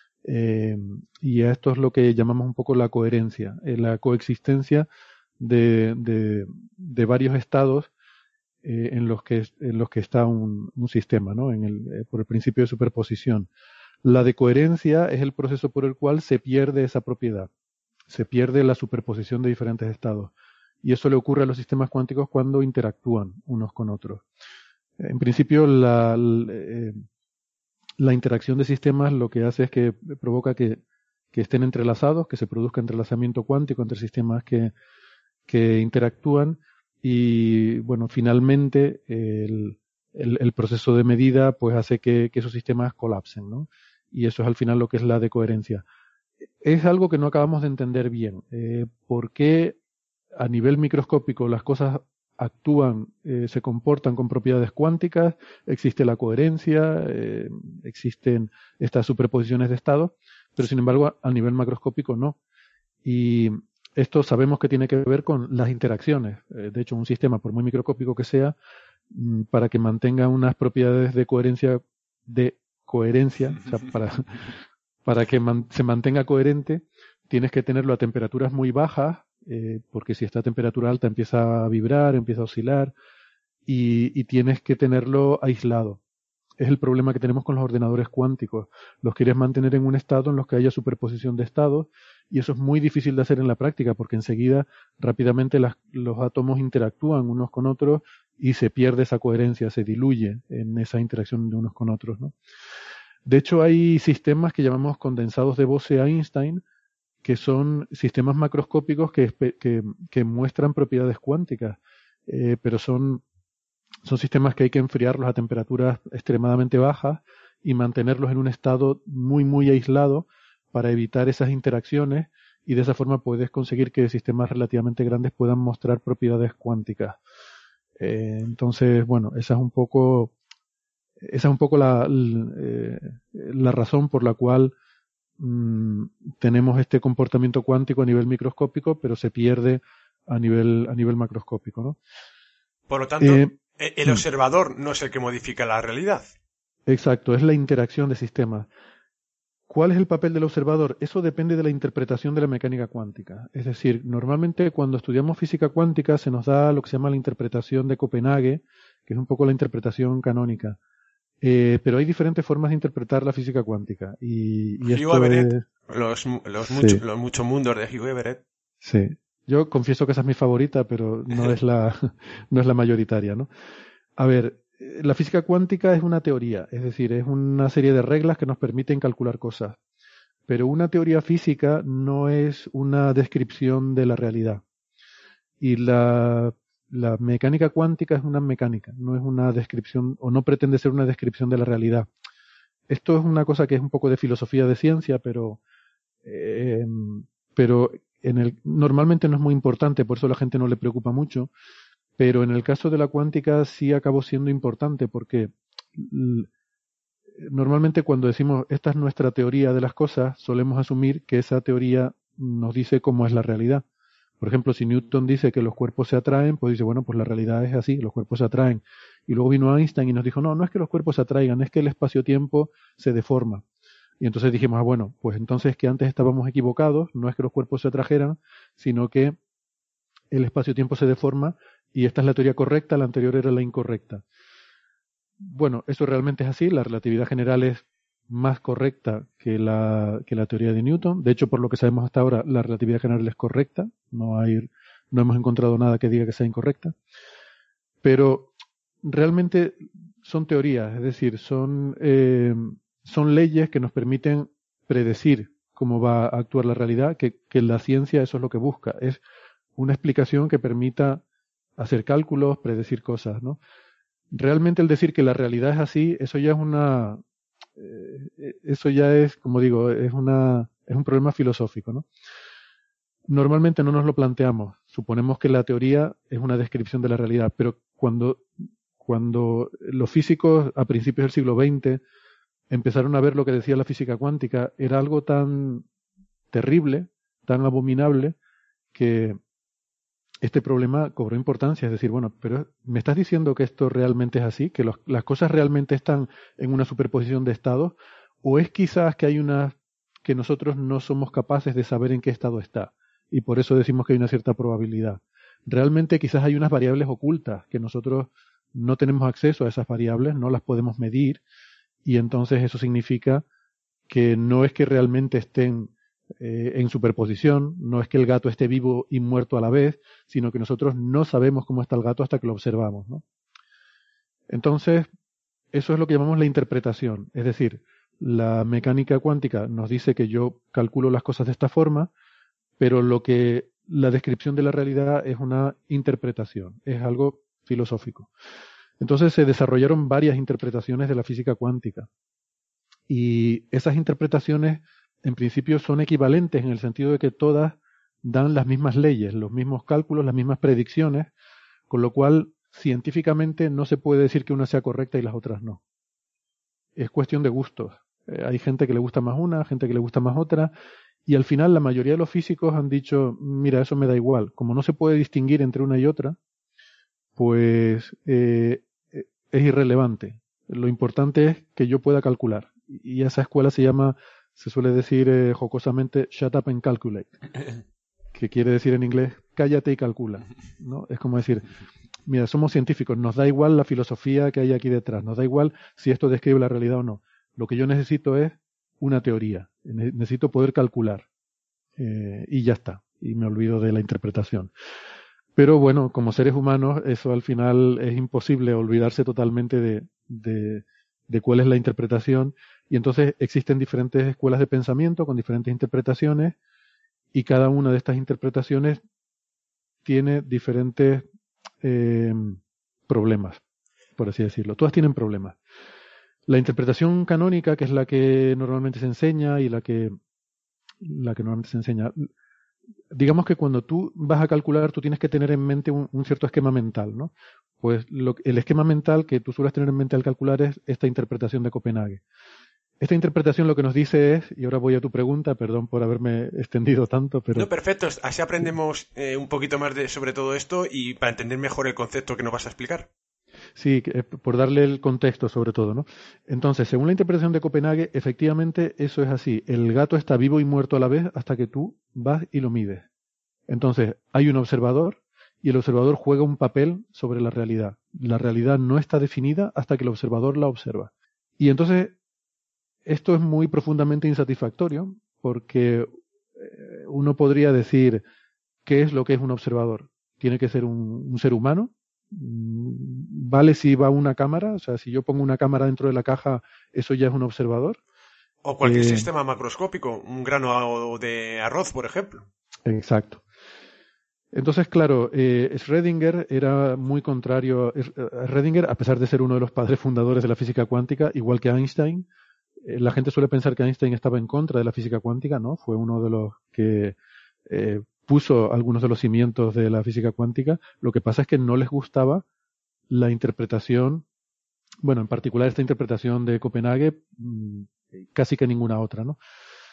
Y esto es lo que llamamos un poco la coherencia, la coexistencia de varios estados en los que está un sistema, ¿no? Por el principio de superposición. La decoherencia es el proceso por el cual se pierde esa propiedad, se pierde la superposición de diferentes estados. Y eso le ocurre a los sistemas cuánticos cuando interactúan unos con otros. En principio, la interacción de sistemas lo que hace es que provoca que estén entrelazados, que se produzca entrelazamiento cuántico entre sistemas que interactúan y, bueno, finalmente el proceso de medida pues hace que esos sistemas colapsen, ¿no? Y eso es al final lo que es la decoherencia. Es algo que no acabamos de entender bien. ¿Por qué a nivel microscópico las cosas actúan, se comportan con propiedades cuánticas, existe la coherencia, existen estas superposiciones de estados, pero sin embargo a nivel macroscópico no? Y esto sabemos que tiene que ver con las interacciones. De hecho, un sistema, por muy microscópico que sea, para que mantenga unas propiedades de coherencia, o sea, para que se mantenga coherente, tienes que tenerlo a temperaturas muy bajas, porque si está a temperatura alta empieza a vibrar, empieza a oscilar, y tienes que tenerlo aislado. Es el problema que tenemos con los ordenadores cuánticos. Los quieres mantener en un estado en los que haya superposición de estados, y eso es muy difícil de hacer en la práctica, porque enseguida, rápidamente, los átomos interactúan unos con otros y se pierde esa coherencia, se diluye en esa interacción de unos con otros, ¿no? De hecho, hay sistemas que llamamos condensados de Bose-Einstein, que son sistemas macroscópicos que muestran propiedades cuánticas, pero son sistemas que hay que enfriarlos a temperaturas extremadamente bajas y mantenerlos en un estado muy, muy aislado para evitar esas interacciones, y de esa forma puedes conseguir que sistemas relativamente grandes puedan mostrar propiedades cuánticas. Entonces, bueno, esa es un poco la razón por la cual tenemos este comportamiento cuántico a nivel microscópico, pero se pierde a nivel macroscópico, ¿no? Por lo tanto, el observador no es el que modifica la realidad. Exacto, es la interacción de sistemas. ¿Cuál es el papel del observador? Eso depende de la interpretación de la mecánica cuántica. Es decir, normalmente cuando estudiamos física cuántica se nos da lo que se llama la interpretación de Copenhague, que es un poco la interpretación canónica. Pero hay diferentes formas de interpretar la física cuántica. Y Hugh Everett, los muchos mundos de Hugh Everett. Sí. Yo confieso que esa es mi favorita, pero no es no es la mayoritaria, ¿no? A ver, la física cuántica es una teoría, es decir, es una serie de reglas que nos permiten calcular cosas. Pero una teoría física no es una descripción de la realidad. Y la mecánica cuántica es una mecánica, no es una descripción, o no pretende ser una descripción de la realidad. Esto es una cosa que es un poco de filosofía de ciencia, eh, pero normalmente no es muy importante, por eso la gente no le preocupa mucho. Pero en el caso de la cuántica sí acabó siendo importante, porque normalmente cuando decimos esta es nuestra teoría de las cosas, solemos asumir que esa teoría nos dice cómo es la realidad. Por ejemplo, si Newton dice que los cuerpos se atraen, pues dice, bueno, pues la realidad es así, los cuerpos se atraen. Y luego vino Einstein y nos dijo, no, no es que los cuerpos se atraigan, es que el espacio-tiempo se deforma. Y entonces dijimos, ah, bueno, pues entonces que antes estábamos equivocados, no es que los cuerpos se atrajeran, sino que el espacio-tiempo se deforma y esta es la teoría correcta, la anterior era la incorrecta. Bueno, eso realmente es así, la relatividad general es más correcta que la teoría de Newton. De hecho, por lo que sabemos hasta ahora, la relatividad general es correcta, no hemos encontrado nada que diga que sea incorrecta. Pero realmente son teorías, es decir, son leyes que nos permiten predecir cómo va a actuar la realidad, que la ciencia eso es lo que busca, es una explicación que permita hacer cálculos, predecir cosas, ¿no? Realmente el decir que la realidad es así, eso ya es, como digo, es un problema filosófico, ¿no? Normalmente no nos lo planteamos. Suponemos que la teoría es una descripción de la realidad, pero cuando los físicos a principios del siglo XX empezaron a ver lo que decía la física cuántica, era algo tan terrible, tan abominable, que este problema cobró importancia. Es decir, bueno, pero ¿me estás diciendo que esto realmente es así? ¿Que las cosas realmente están en una superposición de estados? ¿O es quizás que hay una que nosotros no somos capaces de saber en qué estado está? Y por eso decimos que hay una cierta probabilidad. Realmente quizás hay unas variables ocultas que nosotros no tenemos acceso a esas variables, no las podemos medir, y entonces eso significa que no es que realmente estén en superposición, no es que el gato esté vivo y muerto a la vez, sino que nosotros no sabemos cómo está el gato hasta que lo observamos, ¿no? Entonces, eso es lo que llamamos la interpretación. Es decir, la mecánica cuántica nos dice que yo calculo las cosas de esta forma, pero la descripción de la realidad es una interpretación, es algo filosófico. Entonces se desarrollaron varias interpretaciones de la física cuántica. Y esas interpretaciones en principio son equivalentes en el sentido de que todas dan las mismas leyes, los mismos cálculos, las mismas predicciones, con lo cual científicamente no se puede decir que una sea correcta y las otras no. Es cuestión de gustos. Hay gente que le gusta más una, gente que le gusta más otra, y al final la mayoría de los físicos han dicho, mira, eso me da igual. Como no se puede distinguir entre una y otra, pues es irrelevante. Lo importante es que yo pueda calcular. Y esa escuela se suele decir jocosamente, shut up and calculate, que quiere decir en inglés, cállate y calcula, ¿no? Es como decir, mira, somos científicos, nos da igual la filosofía que hay aquí detrás, nos da igual si esto describe la realidad o no. Lo que yo necesito es una teoría, necesito poder calcular, y ya está, y me olvido de la interpretación. Pero bueno, como seres humanos, eso al final es imposible olvidarse totalmente de cuál es la interpretación, y entonces existen diferentes escuelas de pensamiento con diferentes interpretaciones, y cada una de estas interpretaciones tiene diferentes problemas, por así decirlo. Todas tienen problemas. La interpretación canónica, que es la que normalmente se enseña y la que normalmente se enseña, digamos que cuando tú vas a calcular, tú tienes que tener en mente un cierto esquema mental, ¿no? Pues el esquema mental que tú sueles tener en mente al calcular es esta interpretación de Copenhague. Esta interpretación lo que nos dice es, y ahora voy a tu pregunta, perdón por haberme extendido tanto, pero... No, perfecto, así aprendemos un poquito más sobre todo esto y para entender mejor el concepto que nos vas a explicar. Sí, por darle el contexto sobre todo, ¿no? Entonces, según la interpretación de Copenhague, efectivamente eso es así. El gato está vivo y muerto a la vez hasta que tú vas y lo mides. Entonces, hay un observador y el observador juega un papel sobre la realidad. La realidad no está definida hasta que el observador la observa. Y entonces, esto es muy profundamente insatisfactorio porque uno podría decir ¿qué es lo que es un observador? ¿Tiene que ser un ser humano? ¿Vale si va una cámara? O sea, si yo pongo una cámara dentro de la caja, ¿eso ya es un observador? O cualquier sistema macroscópico, un grano de arroz, por ejemplo. Exacto. Entonces, claro, Schrödinger era muy contrario. Schrödinger, a pesar de ser uno de los padres fundadores de la física cuántica, igual que Einstein, la gente suele pensar que Einstein estaba en contra de la física cuántica, ¿no? Fue uno de los que puso algunos de los cimientos de la física cuántica. Lo que pasa es que no les gustaba la interpretación, bueno, en particular esta interpretación de Copenhague, casi que ninguna otra, ¿no?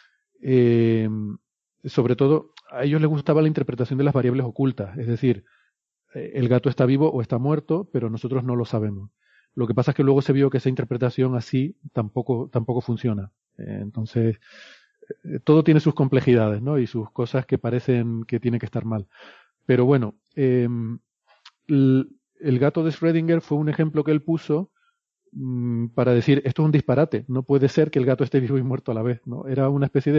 Sobre todo, a ellos les gustaba la interpretación de las variables ocultas, es decir, el gato está vivo o está muerto, pero nosotros no lo sabemos. Lo que pasa es que luego se vio que esa interpretación así tampoco funciona. Entonces, todo tiene sus complejidades, ¿no? Y sus cosas que parecen que tiene que estar mal. Pero bueno, el gato de Schrödinger fue un ejemplo que él puso para decir, esto es un disparate, no puede ser que el gato esté vivo y muerto a la vez, ¿no? Era una especie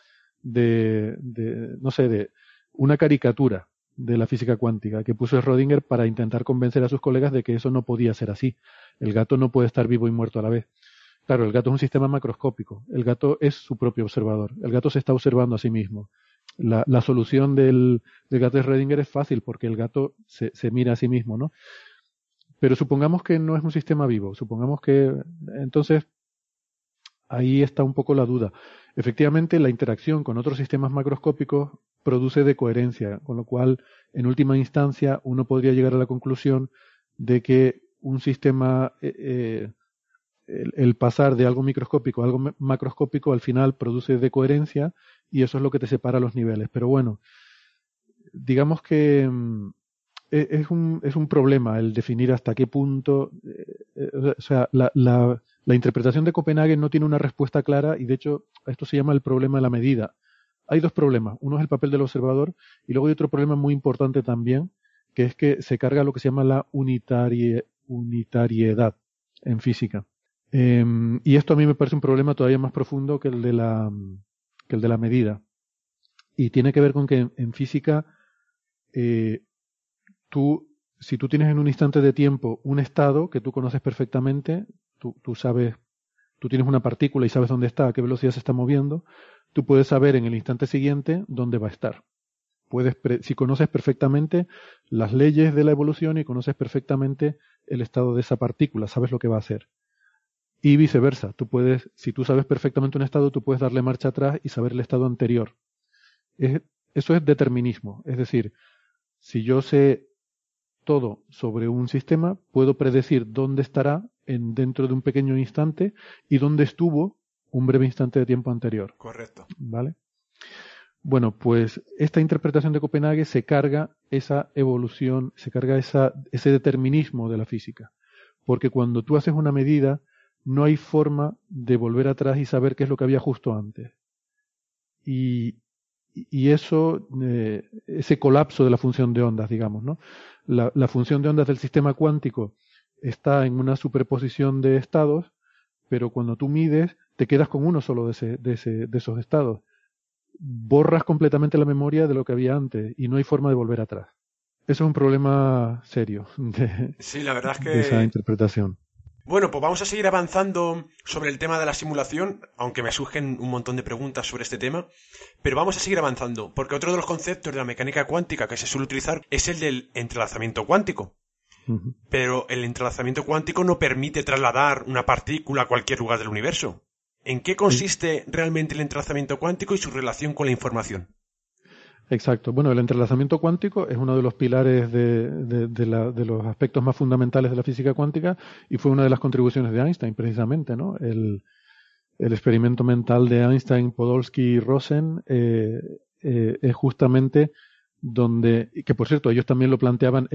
no sé, de una caricatura de la física cuántica que puso Schrödinger para intentar convencer a sus colegas de que eso no podía ser así. El gato no puede estar vivo y muerto a la vez. Claro, el gato es un sistema macroscópico. El gato es su propio observador. El gato se está observando a sí mismo. La solución del gato de Schrödinger es fácil porque el gato se mira a sí mismo, ¿no? Pero supongamos que no es un sistema vivo. Supongamos que, entonces, ahí está un poco la duda. Efectivamente, la interacción con otros sistemas macroscópicos produce decoherencia, con lo cual, en última instancia, uno podría llegar a la conclusión de que un sistema, el pasar de algo microscópico a algo macroscópico, al final produce decoherencia y eso es lo que te separa los niveles. Pero bueno, digamos que es un problema el definir hasta qué punto, o sea, la interpretación de Copenhague no tiene una respuesta clara y de hecho esto se llama el problema de la medida. Hay dos problemas. Uno es el papel del observador y luego hay otro problema muy importante también, que es que se carga lo que se llama la unitariedad en física. Y esto a mí me parece un problema todavía más profundo que el de la medida. Y tiene que ver con que en física si tú tienes en un instante de tiempo un estado que tú conoces perfectamente, tú sabes, tú tienes una partícula y sabes dónde está, a qué velocidad se está moviendo, tú puedes saber en el instante siguiente dónde va a estar. Si conoces perfectamente las leyes de la evolución y conoces perfectamente el estado de esa partícula, sabes lo que va a hacer. Y viceversa, si tú sabes perfectamente un estado, tú puedes darle marcha atrás y saber el estado anterior. Eso es determinismo, es decir, si yo sé todo sobre un sistema, puedo predecir dónde estará dentro de un pequeño instante y dónde estuvo un breve instante de tiempo anterior. Correcto. ¿Vale? Bueno, pues esta interpretación de Copenhague se carga esa evolución, se carga ese determinismo de la física. Porque cuando tú haces una medida, no hay forma de volver atrás y saber qué es lo que había justo antes. Y eso, ese colapso de la función de ondas, digamos, ¿no? La función de ondas del sistema cuántico está en una superposición de estados, pero cuando tú mides, te quedas con uno solo de esos estados. Borras completamente la memoria de lo que había antes y no hay forma de volver atrás. Eso es un problema serio sí, la verdad es que... de esa interpretación. Bueno, pues vamos a seguir avanzando sobre el tema de la simulación, aunque me surgen un montón de preguntas sobre este tema, pero vamos a seguir avanzando, porque otro de los conceptos de la mecánica cuántica que se suele utilizar es el del entrelazamiento cuántico. Uh-huh. Pero el entrelazamiento cuántico no permite trasladar una partícula a cualquier lugar del universo. ¿En qué consiste realmente el entrelazamiento cuántico y su relación con la información? Exacto. Bueno, el entrelazamiento cuántico es uno de los pilares de los aspectos más fundamentales de la física cuántica y fue una de las contribuciones de Einstein, precisamente, ¿no? El experimento mental de Einstein, Podolsky y Rosen es justamente donde, que por cierto, ellos también lo planteaban,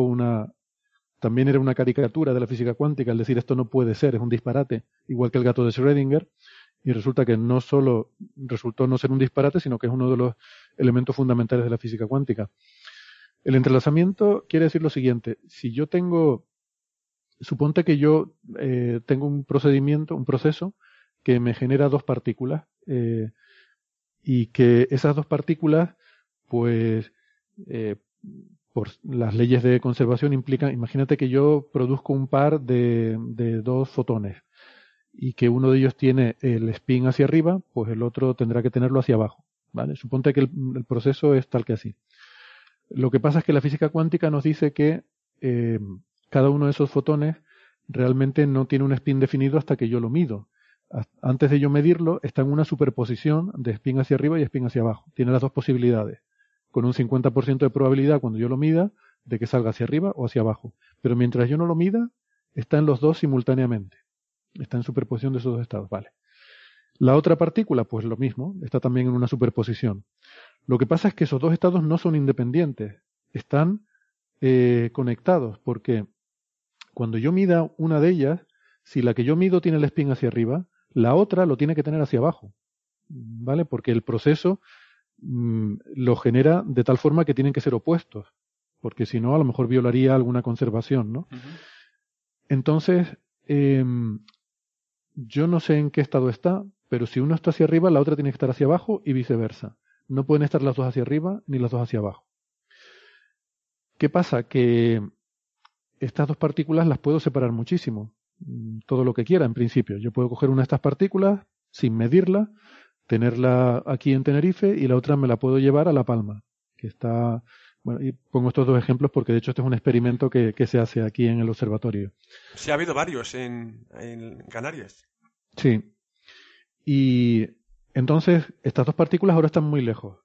también era una caricatura de la física cuántica, el decir esto no puede ser, es un disparate, igual que el gato de Schrödinger. Y resulta que no solo resultó no ser un disparate, sino que es uno de los elementos fundamentales de la física cuántica. El entrelazamiento quiere decir lo siguiente. Suponte que yo tengo un proceso que me genera dos partículas y que esas dos partículas, pues por las leyes de conservación implican, imagínate que yo produzco un par de dos fotones y que uno de ellos tiene el spin hacia arriba, pues el otro tendrá que tenerlo hacia abajo, ¿vale? Suponte que el proceso es tal que así. Lo que pasa es que la física cuántica nos dice que cada uno de esos fotones realmente no tiene un spin definido hasta que yo lo mido. Antes de yo medirlo, está en una superposición de spin hacia arriba y spin hacia abajo. Tiene las dos posibilidades, con un 50% de probabilidad cuando yo lo mida de que salga hacia arriba o hacia abajo. Pero mientras yo no lo mida, está en los dos simultáneamente. Está en superposición de esos dos estados, vale. La otra partícula, pues lo mismo, está también en una superposición. Lo que pasa es que esos dos estados no son independientes, están conectados, porque cuando yo mida una de ellas, si la que yo mido tiene el spin hacia arriba, la otra lo tiene que tener hacia abajo, ¿vale? Porque el proceso lo genera de tal forma que tienen que ser opuestos, porque si no, a lo mejor violaría alguna conservación, ¿no? Uh-huh. Entonces, yo no sé en qué estado está, pero si uno está hacia arriba, la otra tiene que estar hacia abajo y viceversa. No pueden estar las dos hacia arriba ni las dos hacia abajo. ¿Qué pasa? Que estas dos partículas las puedo separar muchísimo, todo lo que quiera en principio. Yo puedo coger una de estas partículas sin medirla, tenerla aquí en Tenerife y la otra me la puedo llevar a La Palma, que está... Bueno, y pongo estos dos ejemplos porque de hecho este es un experimento que se hace aquí en el observatorio. Sí, ha habido varios en Canarias. Sí. Y entonces estas dos partículas ahora están muy lejos.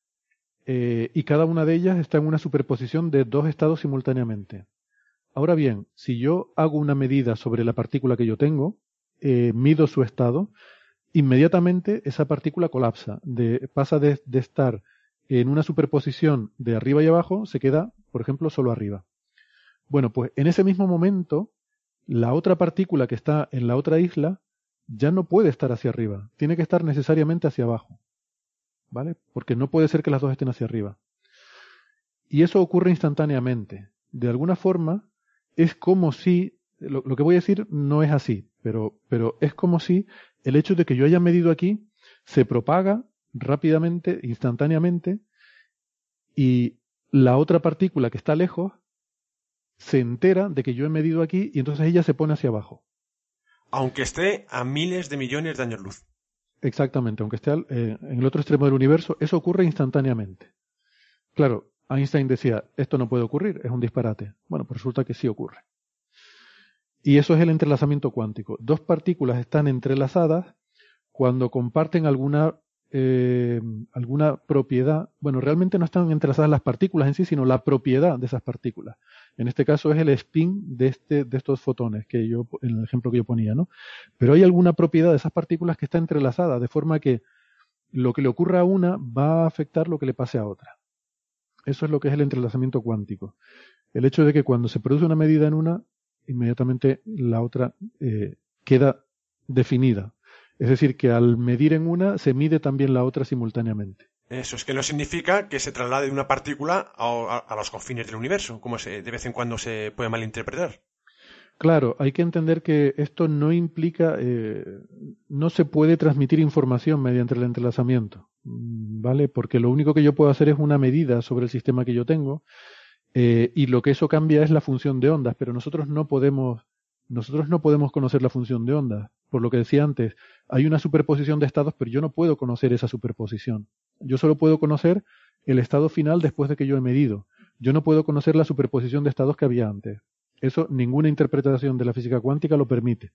Y cada una de ellas está en una superposición de dos estados simultáneamente. Ahora bien, si yo hago una medida sobre la partícula que yo tengo, mido su estado, inmediatamente esa partícula colapsa, pasa de estar en una superposición de arriba y abajo, se queda, por ejemplo, solo arriba. Bueno, pues en ese mismo momento, la otra partícula que está en la otra isla ya no puede estar hacia arriba, tiene que estar necesariamente hacia abajo, ¿vale? Porque no puede ser que las dos estén hacia arriba. Y eso ocurre instantáneamente. De alguna forma, es como si, lo que voy a decir no es así, pero es como si el hecho de que yo haya medido aquí se propaga rápidamente, instantáneamente, y la otra partícula que está lejos se entera de que yo he medido aquí y entonces ella se pone hacia abajo. Aunque esté a miles de millones de años luz. Exactamente, aunque esté en el otro extremo del universo, eso ocurre instantáneamente. Claro, Einstein decía, esto no puede ocurrir, es un disparate. Bueno, pues resulta que sí ocurre. Y eso es el entrelazamiento cuántico. Dos partículas están entrelazadas cuando comparten alguna propiedad. Bueno, realmente no están entrelazadas las partículas en sí, sino la propiedad de esas partículas. En este caso es el spin de estos fotones, que yo, en el ejemplo que yo ponía, ¿no? Pero hay alguna propiedad de esas partículas que está entrelazada, de forma que lo que le ocurra a una va a afectar lo que le pase a otra. Eso es lo que es el entrelazamiento cuántico. El hecho de que cuando se produce una medida en una, inmediatamente la otra queda definida. Es decir, que al medir en una, se mide también la otra simultáneamente. Eso es que no significa que se traslade de una partícula a los confines del universo, como de vez en cuando se puede malinterpretar. Claro, hay que entender que esto no implica, no se puede transmitir información mediante el entrelazamiento, ¿vale? Porque lo único que yo puedo hacer es una medida sobre el sistema que yo tengo, y lo que eso cambia es la función de ondas, pero nosotros no podemos conocer la función de ondas. Por lo que decía antes, hay una superposición de estados, pero yo no puedo conocer esa superposición. Yo solo puedo conocer el estado final después de que yo he medido. Yo no puedo conocer la superposición de estados que había antes. Eso ninguna interpretación de la física cuántica lo permite.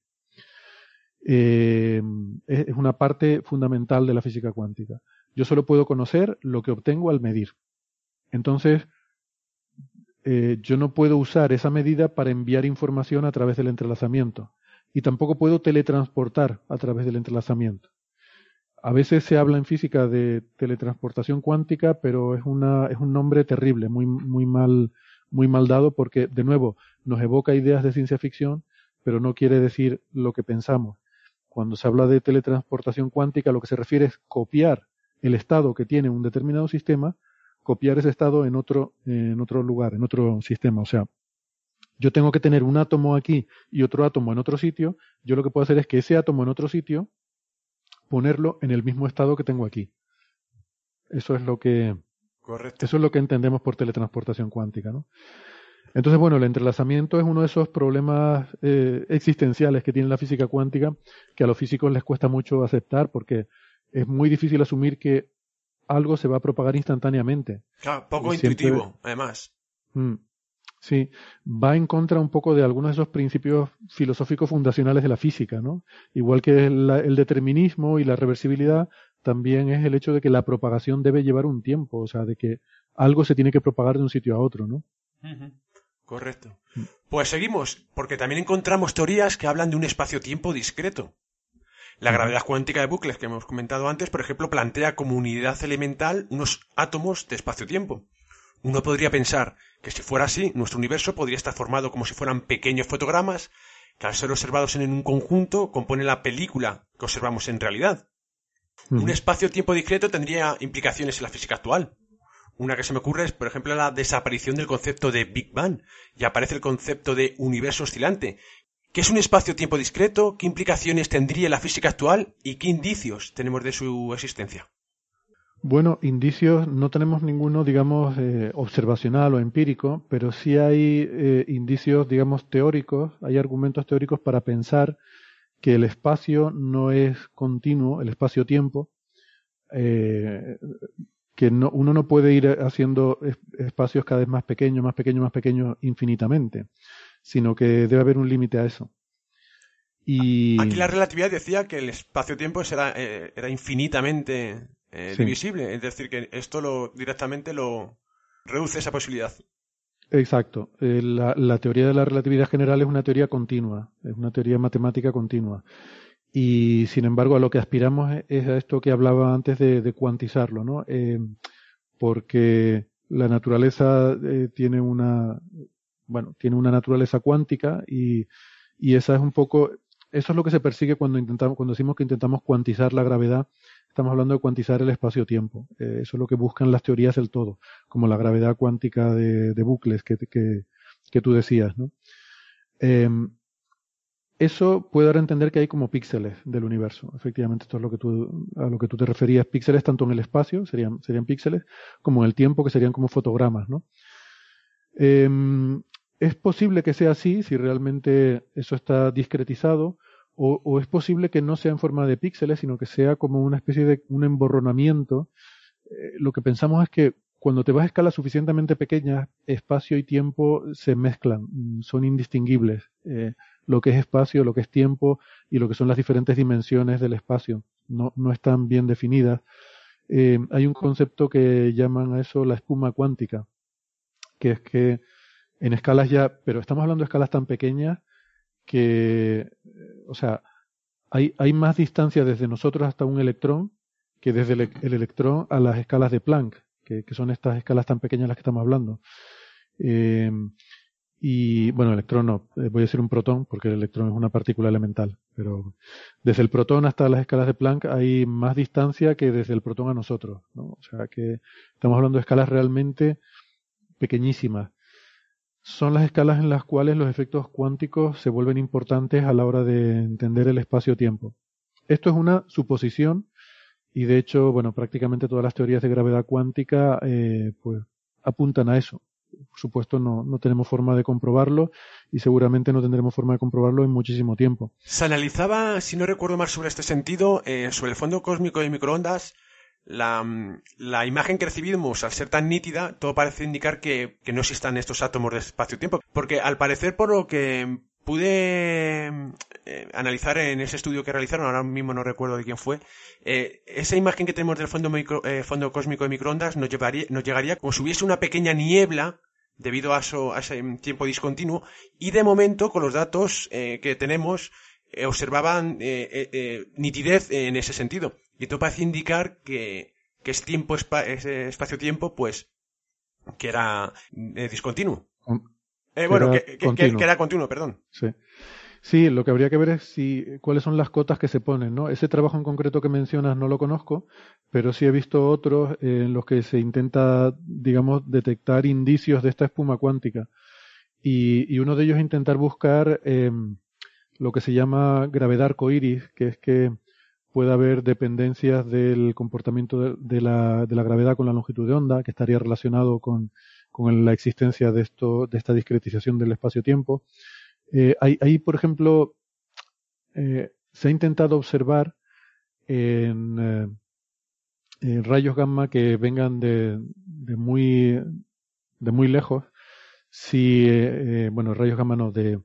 Es una parte fundamental de la física cuántica. Yo solo puedo conocer lo que obtengo al medir. Entonces, yo no puedo usar esa medida para enviar información a través del entrelazamiento. Y tampoco puedo teletransportar a través del entrelazamiento. A veces se habla en física de teletransportación cuántica, pero es un nombre terrible, muy mal dado, porque, de nuevo, nos evoca ideas de ciencia ficción, pero no quiere decir lo que pensamos. Cuando se habla de teletransportación cuántica, lo que se refiere es copiar el estado que tiene un determinado sistema, copiar ese estado en otro lugar, en otro sistema. O sea, yo tengo que tener un átomo aquí y otro átomo en otro sitio. Yo lo que puedo hacer es que ese átomo en otro sitio, ponerlo en el mismo estado que tengo aquí. Eso es lo que Correcto. Eso es lo que entendemos por teletransportación cuántica, ¿no? Entonces, bueno, el entrelazamiento es uno de esos problemas existenciales que tiene la física cuántica, que a los físicos les cuesta mucho aceptar, porque es muy difícil asumir que algo se va a propagar instantáneamente. Claro, poco Siempre, intuitivo, además. sí, va en contra un poco de algunos de esos principios filosóficos fundacionales de la física, ¿no? Igual que el determinismo y la reversibilidad, también es el hecho de que la propagación debe llevar un tiempo, o sea, de que algo se tiene que propagar de un sitio a otro, ¿no? Uh-huh. Correcto. Pues seguimos, porque también encontramos teorías que hablan de un espacio-tiempo discreto. La gravedad cuántica de bucles que hemos comentado antes, por ejemplo, plantea como unidad elemental unos átomos de espacio-tiempo. Uno podría pensar que si fuera así, nuestro universo podría estar formado como si fueran pequeños fotogramas que al ser observados en un conjunto componen la película que observamos en realidad. Un espacio-tiempo discreto tendría implicaciones en la física actual. Una que se me ocurre es, por ejemplo, la desaparición del concepto de Big Bang y aparece el concepto de universo oscilante. ¿Qué es un espacio-tiempo discreto? ¿Qué implicaciones tendría en la física actual? ¿Y qué indicios tenemos de su existencia? Bueno, indicios no tenemos ninguno, digamos, observacional o empírico, pero sí hay indicios, digamos, teóricos, hay argumentos teóricos para pensar que el espacio no es continuo, el espacio-tiempo, que uno no puede ir haciendo espacios cada vez más pequeños, más pequeños, más pequeños infinitamente, sino que debe haber un límite a eso. Y aquí la relatividad decía que el espacio-tiempo era infinitamente divisible, es decir, que esto directamente lo reduce esa posibilidad. Exacto. La teoría de la relatividad general es una teoría continua, es una teoría matemática continua. Y sin embargo, a lo que aspiramos es a esto que hablaba antes de cuantizarlo, ¿no? Porque la naturaleza tiene una naturaleza cuántica y esa es un poco, eso es lo que se persigue cuando decimos que intentamos cuantizar la gravedad. Estamos hablando de cuantizar el espacio-tiempo. Eso es lo que buscan las teorías del todo, como la gravedad cuántica de bucles que tú decías, ¿no? Eso puede dar a entender que hay como píxeles del universo. Efectivamente, esto es a lo que tú te referías. Píxeles tanto en el espacio, serían píxeles, como en el tiempo, que serían como fotogramas, ¿no? Es posible que sea así, si realmente eso está discretizado, o es posible que no sea en forma de píxeles, sino que sea como una especie de un emborronamiento. Lo que pensamos es que cuando te vas a escalas suficientemente pequeñas, espacio y tiempo se mezclan, son indistinguibles. Lo que es espacio, lo que es tiempo y lo que son las diferentes dimensiones del espacio no están bien definidas. Hay un concepto que llaman a eso la espuma cuántica, que es que en escalas pero estamos hablando de escalas tan pequeñas que, o sea, hay más distancia desde nosotros hasta un electrón que desde el electrón a las escalas de Planck, que son estas escalas tan pequeñas de las que estamos hablando. Y bueno, electrón no, voy a decir un protón porque el electrón es una partícula elemental, pero desde el protón hasta las escalas de Planck hay más distancia que desde el protón a nosotros, ¿no? O sea que estamos hablando de escalas realmente pequeñísimas. Son las escalas en las cuales los efectos cuánticos se vuelven importantes a la hora de entender el espacio-tiempo. Esto es una suposición y de hecho, bueno, prácticamente todas las teorías de gravedad cuántica pues apuntan a eso. Por supuesto, no tenemos forma de comprobarlo y seguramente no tendremos forma de comprobarlo en muchísimo tiempo. Se analizaba, si no recuerdo mal sobre este sentido, sobre el fondo cósmico de microondas, la imagen que recibimos, al ser tan nítida, todo parece indicar que no existan estos átomos de espacio-tiempo. Porque al parecer, por lo que pude analizar en ese estudio que realizaron, ahora mismo no recuerdo de quién fue, esa imagen que tenemos del fondo cósmico de microondas nos llegaría como si hubiese una pequeña niebla debido a ese tiempo discontinuo, y de momento con los datos que tenemos observaban nitidez en ese sentido, y todo parece indicar que ese espacio-tiempo pues que era discontinuo. Que era continuo, perdón. Sí, lo que habría que ver es cuáles son las cotas que se ponen, ¿no? Ese trabajo en concreto que mencionas no lo conozco, pero sí he visto otros en los que se intenta, digamos, detectar indicios de esta espuma cuántica. Y uno de ellos es intentar buscar lo que se llama gravedad arcoíris, que es que puede haber dependencias del comportamiento de la gravedad con la longitud de onda, que estaría relacionado con la existencia de esta discretización del espacio-tiempo. Ahí, por ejemplo, se ha intentado observar en rayos gamma que vengan de muy lejos, si rayos gamma no, de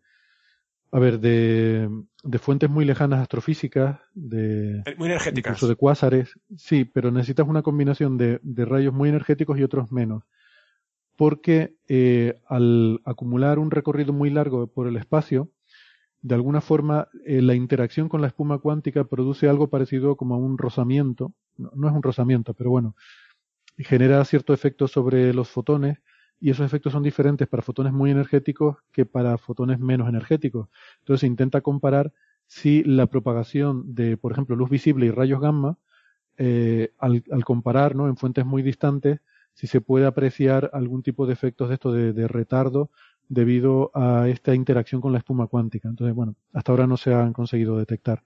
fuentes muy lejanas astrofísicas, muy energéticas, incluso de cuásares, sí, pero necesitas una combinación de rayos muy energéticos y otros menos, porque al acumular un recorrido muy largo por el espacio, de alguna forma la interacción con la espuma cuántica produce algo parecido como a un rozamiento, no es un rozamiento, pero bueno, genera cierto efecto sobre los fotones, y esos efectos son diferentes para fotones muy energéticos que para fotones menos energéticos. Entonces se intenta comparar si la propagación de, por ejemplo, luz visible y rayos gamma, al comparar, ¿no?, en fuentes muy distantes, si se puede apreciar algún tipo de efectos de esto de retardo debido a esta interacción con la espuma cuántica. Entonces, bueno, hasta ahora no se han conseguido detectar.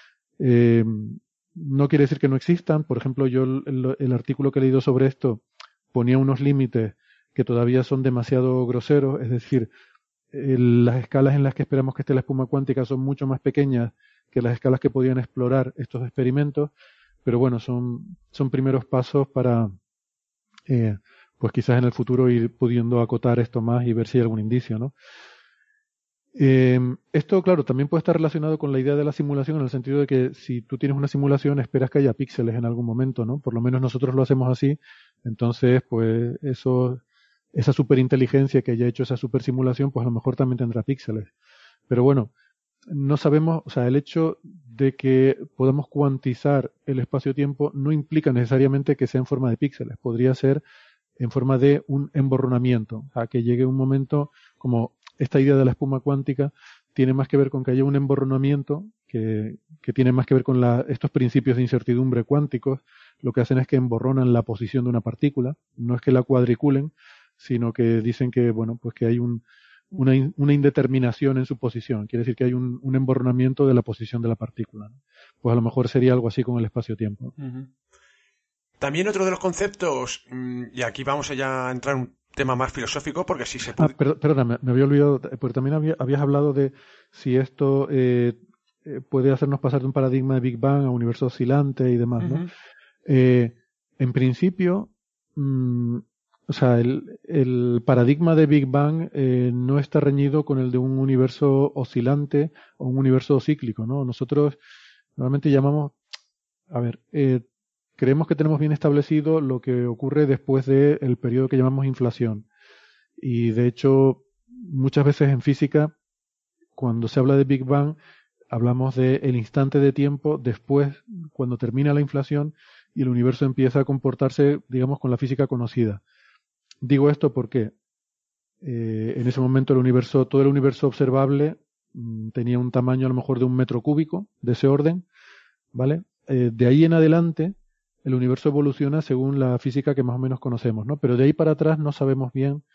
No quiere decir que no existan. Por ejemplo, yo el artículo que he leído sobre esto ponía unos límites que todavía son demasiado groseros, es decir, las escalas en las que esperamos que esté la espuma cuántica son mucho más pequeñas que las escalas que podían explorar estos experimentos, pero bueno, son primeros pasos para pues quizás en el futuro ir pudiendo acotar esto más y ver si hay algún indicio, ¿no? Esto, claro, también puede estar relacionado con la idea de la simulación, en el sentido de que si tú tienes una simulación esperas que haya píxeles en algún momento, ¿no? Por lo menos nosotros lo hacemos así. Entonces, pues esa superinteligencia que haya hecho esa supersimulación, pues a lo mejor también tendrá píxeles. Pero bueno, no sabemos, o sea, el hecho de que podamos cuantizar el espacio-tiempo no implica necesariamente que sea en forma de píxeles. Podría ser en forma de un emborronamiento, a que llegue un momento, como esta idea de la espuma cuántica tiene más que ver con que haya un emborronamiento que tiene más que ver con estos principios de incertidumbre cuánticos. Lo que hacen es que emborronan la posición de una partícula, no es que la cuadriculen, sino que dicen que, bueno, pues que hay una indeterminación en su posición. Quiere decir que hay un emborronamiento de la posición de la partícula, ¿no? Pues a lo mejor sería algo así con el espacio-tiempo. Uh-huh. También otro de los conceptos, y aquí vamos ya a entrar en un tema más filosófico, porque si se puede... Perdona, me había olvidado, porque también habías hablado de si esto puede hacernos pasar de un paradigma de Big Bang a universo oscilante y demás, ¿no? En principio, o sea, el paradigma de Big Bang no está reñido con el de un universo oscilante o un universo cíclico, ¿no? Nosotros normalmente llamamos, creemos que tenemos bien establecido lo que ocurre después del periodo que llamamos inflación. Y de hecho, muchas veces en física, cuando se habla de Big Bang, hablamos del instante de tiempo después, cuando termina la inflación y el universo empieza a comportarse, digamos, con la física conocida. Digo esto porque en ese momento todo el universo observable tenía un tamaño a lo mejor de 1 metro cúbico, de ese orden, ¿vale? De ahí en adelante, el universo evoluciona según la física que más o menos conocemos, ¿no? Pero de ahí para atrás no sabemos bien,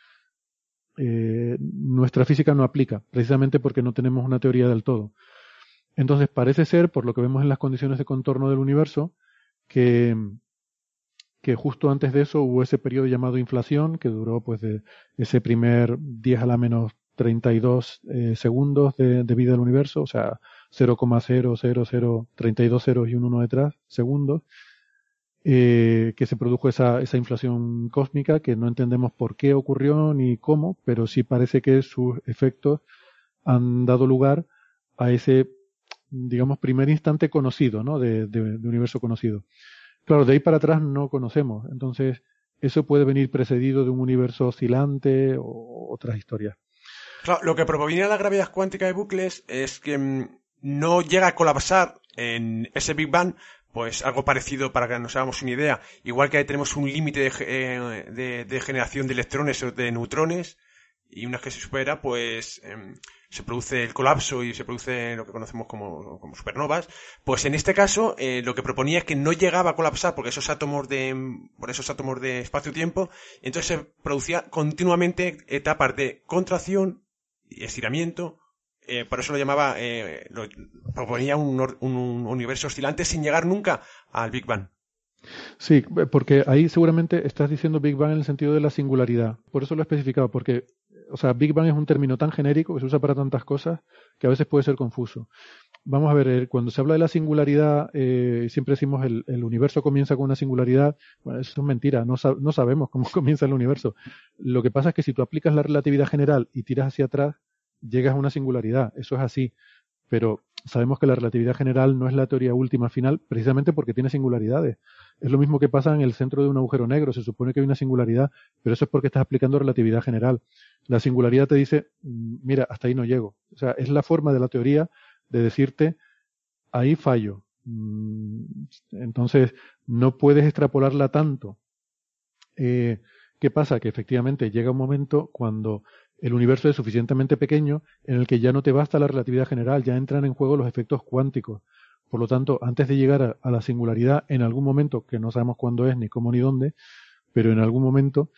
nuestra física no aplica, precisamente porque no tenemos una teoría del todo. Entonces parece ser, por lo que vemos en las condiciones de contorno del universo, que justo antes de eso hubo ese periodo llamado inflación, que duró pues de ese primer 10 a la menos 32 segundos de vida del universo, o sea, 0,00032 ceros y un 1 detrás, segundos, que se produjo esa inflación cósmica, que no entendemos por qué ocurrió ni cómo, pero sí parece que sus efectos han dado lugar a ese, digamos, primer instante conocido, ¿no? de universo conocido. Claro, de ahí para atrás no conocemos, entonces eso puede venir precedido de un universo oscilante o otras historias. Claro, lo que propone la gravedad cuántica de bucles es que no llega a colapsar en ese Big Bang, pues algo parecido, para que nos hagamos una idea, igual que ahí tenemos un límite de generación de electrones o de neutrones, y una vez que se supera, pues se produce el colapso y se produce lo que conocemos como supernovas. Pues en este caso, lo que proponía es que no llegaba a colapsar por esos átomos de espacio-tiempo, entonces se producía continuamente etapas de contracción y estiramiento, por eso lo llamaba, proponía un universo oscilante sin llegar nunca al Big Bang. Sí, porque ahí seguramente estás diciendo Big Bang en el sentido de la singularidad. Por eso lo he especificado, porque, o sea, Big Bang es un término tan genérico que se usa para tantas cosas que a veces puede ser confuso. Vamos a ver, cuando se habla de la singularidad, siempre decimos el universo comienza con una singularidad. Bueno, eso es mentira, no sabemos cómo comienza el universo. Lo que pasa es que si tú aplicas la relatividad general y tiras hacia atrás, llegas a una singularidad. Eso es así. Pero sabemos que la relatividad general no es la teoría última final precisamente porque tiene singularidades. Es lo mismo que pasa en el centro de un agujero negro. Se supone que hay una singularidad, pero eso es porque estás aplicando relatividad general. La singularidad te dice, mira, hasta ahí no llego. O sea, es la forma de la teoría de decirte, ahí fallo. Entonces, no puedes extrapolarla tanto. ¿Qué pasa? Que efectivamente llega un momento cuando el universo es suficientemente pequeño en el que ya no te basta la relatividad general, ya entran en juego los efectos cuánticos. Por lo tanto, antes de llegar a la singularidad, en algún momento, que no sabemos cuándo es, ni cómo, ni dónde, pero en algún momento,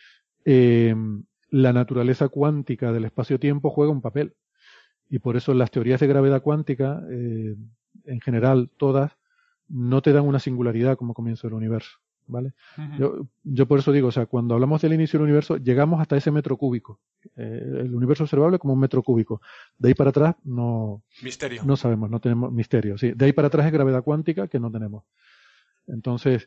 la naturaleza cuántica del espacio-tiempo juega un papel. Y por eso las teorías de gravedad cuántica, en general todas, no te dan una singularidad como comienzo del universo. ¿Vale? Yo por eso digo, o sea, cuando hablamos del inicio del universo, llegamos hasta ese metro cúbico. El universo observable como un metro cúbico. De ahí para atrás Misterio. No sabemos, no tenemos misterio. Sí. De ahí para atrás es gravedad cuántica que no tenemos. Entonces,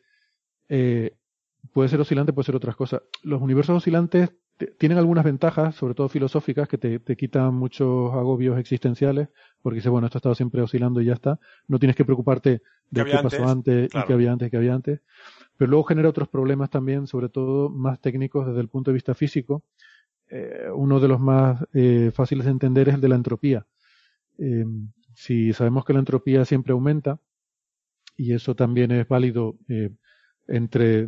puede ser oscilante, puede ser otras cosas. Los universos oscilantes tienen algunas ventajas, sobre todo filosóficas, que te quitan muchos agobios existenciales, porque dices, bueno, esto ha estado siempre oscilando y ya está. No tienes que preocuparte de qué pasó antes, claro, y qué había antes. Pero luego genera otros problemas también, sobre todo más técnicos desde el punto de vista físico. Uno de los más fáciles de entender es el de la entropía. Si sabemos que la entropía siempre aumenta, y eso también es válido entre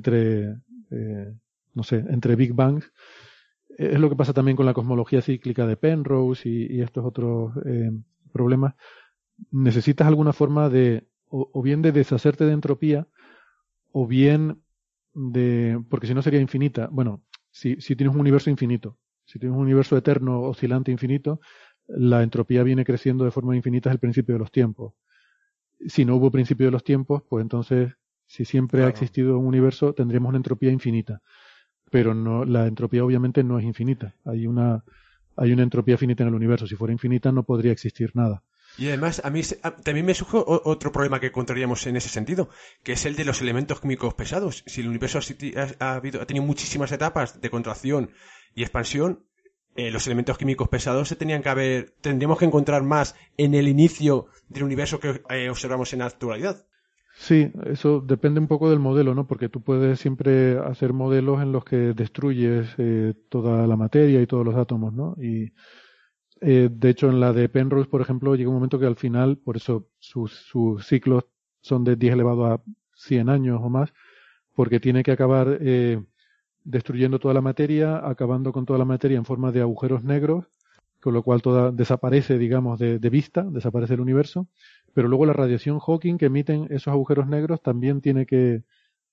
Big Bangs, es lo que pasa también con la cosmología cíclica de Penrose y estos otros problemas. Necesitas alguna forma de, o bien de deshacerte de entropía, o bien porque si no sería infinita. Bueno, si tienes un universo infinito, si tienes un universo eterno, oscilante, infinito, la entropía viene creciendo de forma infinita desde el principio de los tiempos. Si no hubo principio de los tiempos, pues entonces, si siempre ha existido un universo, tendríamos una entropía infinita. Pero no, la entropía obviamente no es infinita. Hay una entropía finita en el universo. Si fuera infinita no podría existir nada. Y además, a mí también me surge otro problema que encontraríamos en ese sentido, que es el de los elementos químicos pesados. Si el universo ha tenido muchísimas etapas de contracción y expansión, los elementos químicos pesados tendríamos que encontrar más en el inicio del universo que observamos en la actualidad. Sí, eso depende un poco del modelo, ¿no? Porque tú puedes siempre hacer modelos en los que destruyes toda la materia y todos los átomos, ¿no? Y de hecho, en la de Penrose, por ejemplo, llega un momento que al final, por eso sus ciclos son de 10 elevado a 100 años o más, porque tiene que acabar destruyendo toda la materia, acabando con toda la materia en forma de agujeros negros, con lo cual toda desaparece, digamos, de vista, desaparece el universo, pero luego la radiación Hawking que emiten esos agujeros negros también tiene que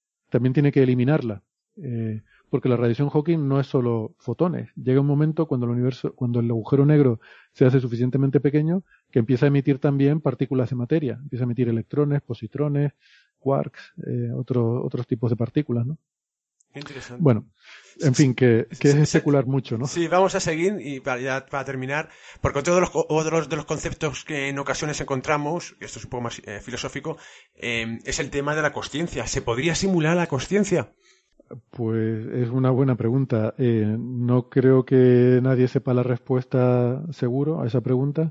eliminarla. Porque la radiación Hawking no es solo fotones. Llega un momento cuando el agujero negro se hace suficientemente pequeño que empieza a emitir también partículas de materia. Empieza a emitir electrones, positrones, quarks, otros tipos de partículas, ¿no? Interesante. Bueno, en fin, que es especular mucho, ¿no? Sí, vamos a seguir y para terminar, porque otro de los conceptos que en ocasiones encontramos, esto es un poco más filosófico, es el tema de la consciencia. ¿Se podría simular la consciencia? Pues es una buena pregunta. No creo que nadie sepa la respuesta seguro a esa pregunta,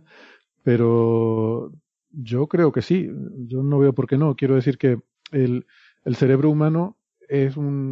pero yo creo que sí. Yo no veo por qué no. Quiero decir que el cerebro humano es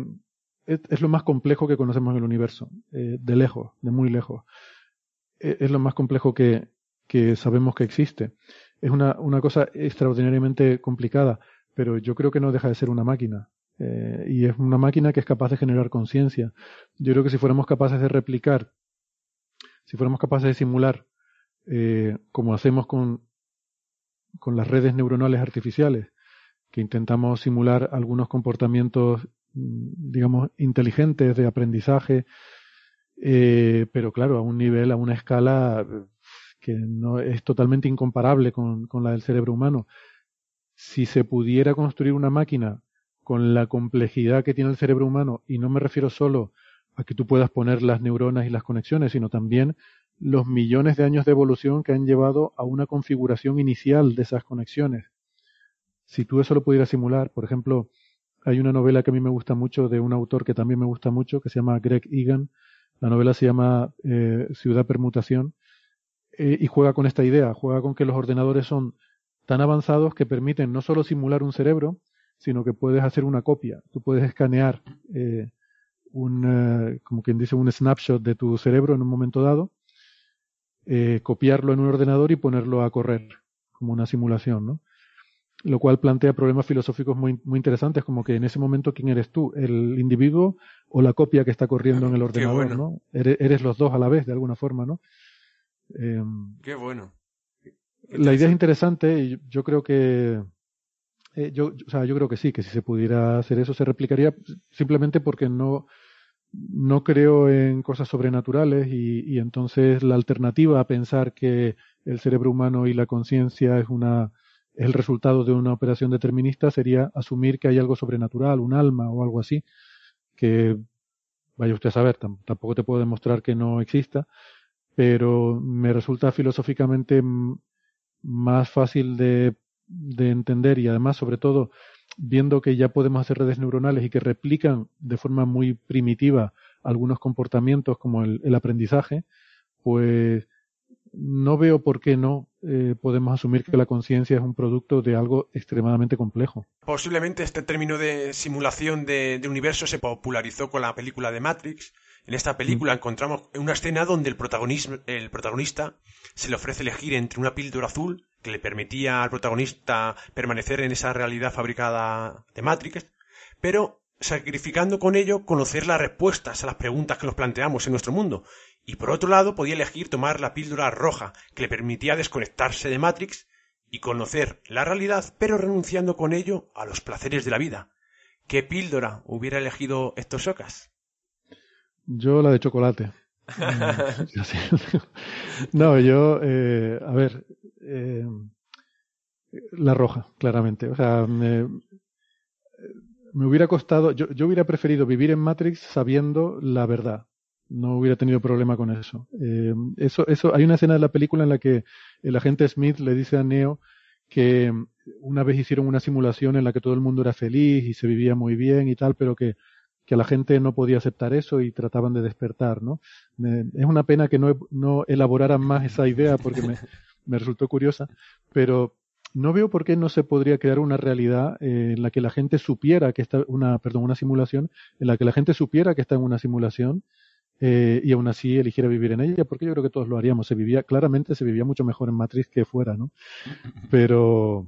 lo más complejo que conocemos en el universo, de lejos, de muy lejos. Es lo más complejo que sabemos que existe. Es una cosa extraordinariamente complicada, pero yo creo que no deja de ser una máquina. Y es una máquina que es capaz de generar conciencia. Yo creo que si fuéramos capaces de replicar, si fuéramos capaces de simular, como hacemos con las redes neuronales artificiales, que intentamos simular algunos comportamientos, digamos, inteligentes de aprendizaje, pero claro, a un nivel, a una escala que no es totalmente incomparable con la del cerebro humano. Si se pudiera construir una máquina con la complejidad que tiene el cerebro humano, y no me refiero solo a que tú puedas poner las neuronas y las conexiones, sino también los millones de años de evolución que han llevado a una configuración inicial de esas conexiones. Si tú eso lo pudieras simular, por ejemplo, hay una novela que a mí me gusta mucho de un autor que también me gusta mucho, que se llama Greg Egan. La novela se llama Ciudad Permutación, y juega con esta idea, juega con que los ordenadores son tan avanzados que permiten no solo simular un cerebro, sino que puedes hacer una copia. Tú puedes escanear como quien dice, un snapshot de tu cerebro en un momento dado, copiarlo en un ordenador y ponerlo a correr como una simulación, ¿no? Lo cual plantea problemas filosóficos muy, muy interesantes, como que en ese momento, ¿quién eres tú? ¿El individuo o la copia que está corriendo en el ordenador? Bueno. ¿No? Eres los dos a la vez, de alguna forma, ¿no? Qué bueno. La idea es interesante y yo creo que yo creo que sí, que si se pudiera hacer eso se replicaría, simplemente porque no creo en cosas sobrenaturales, y entonces la alternativa a pensar que el cerebro humano y la conciencia es el resultado de una operación determinista sería asumir que hay algo sobrenatural, un alma o algo así, que vaya usted a saber, tampoco te puedo demostrar que no exista, pero me resulta filosóficamente más fácil de entender, y además, sobre todo, viendo que ya podemos hacer redes neuronales y que replican de forma muy primitiva algunos comportamientos como el aprendizaje, pues no veo por qué no podemos asumir que la conciencia es un producto de algo extremadamente complejo. Posiblemente este término de simulación de universo se popularizó con la película de Matrix. En esta película encontramos una escena donde el protagonista se le ofrece elegir entre una píldora azul que le permitía al protagonista permanecer en esa realidad fabricada de Matrix, pero sacrificando con ello conocer las respuestas a las preguntas que nos planteamos en nuestro mundo. Y por otro lado podía elegir tomar la píldora roja, que le permitía desconectarse de Matrix y conocer la realidad, pero renunciando con ello a los placeres de la vida. ¿Qué píldora hubiera elegido Héctor Socas? Yo la de chocolate. No, yo, a ver, la roja, claramente. O sea, me hubiera costado, yo hubiera preferido vivir en Matrix sabiendo la verdad. No hubiera tenido problema con eso. Hay una escena de la película en la que el agente Smith le dice a Neo que una vez hicieron una simulación en la que todo el mundo era feliz y se vivía muy bien y tal, pero que la gente no podía aceptar eso y trataban de despertar, ¿no? Es una pena que no elaboraran más esa idea porque me resultó curiosa, pero no veo por qué no se podría crear una realidad en la que la gente supiera que una simulación en la que la gente supiera que está en una simulación, y aún así eligiera vivir en ella, porque yo creo que todos lo haríamos. Claramente se vivía mucho mejor en Matrix que fuera, ¿no? Pero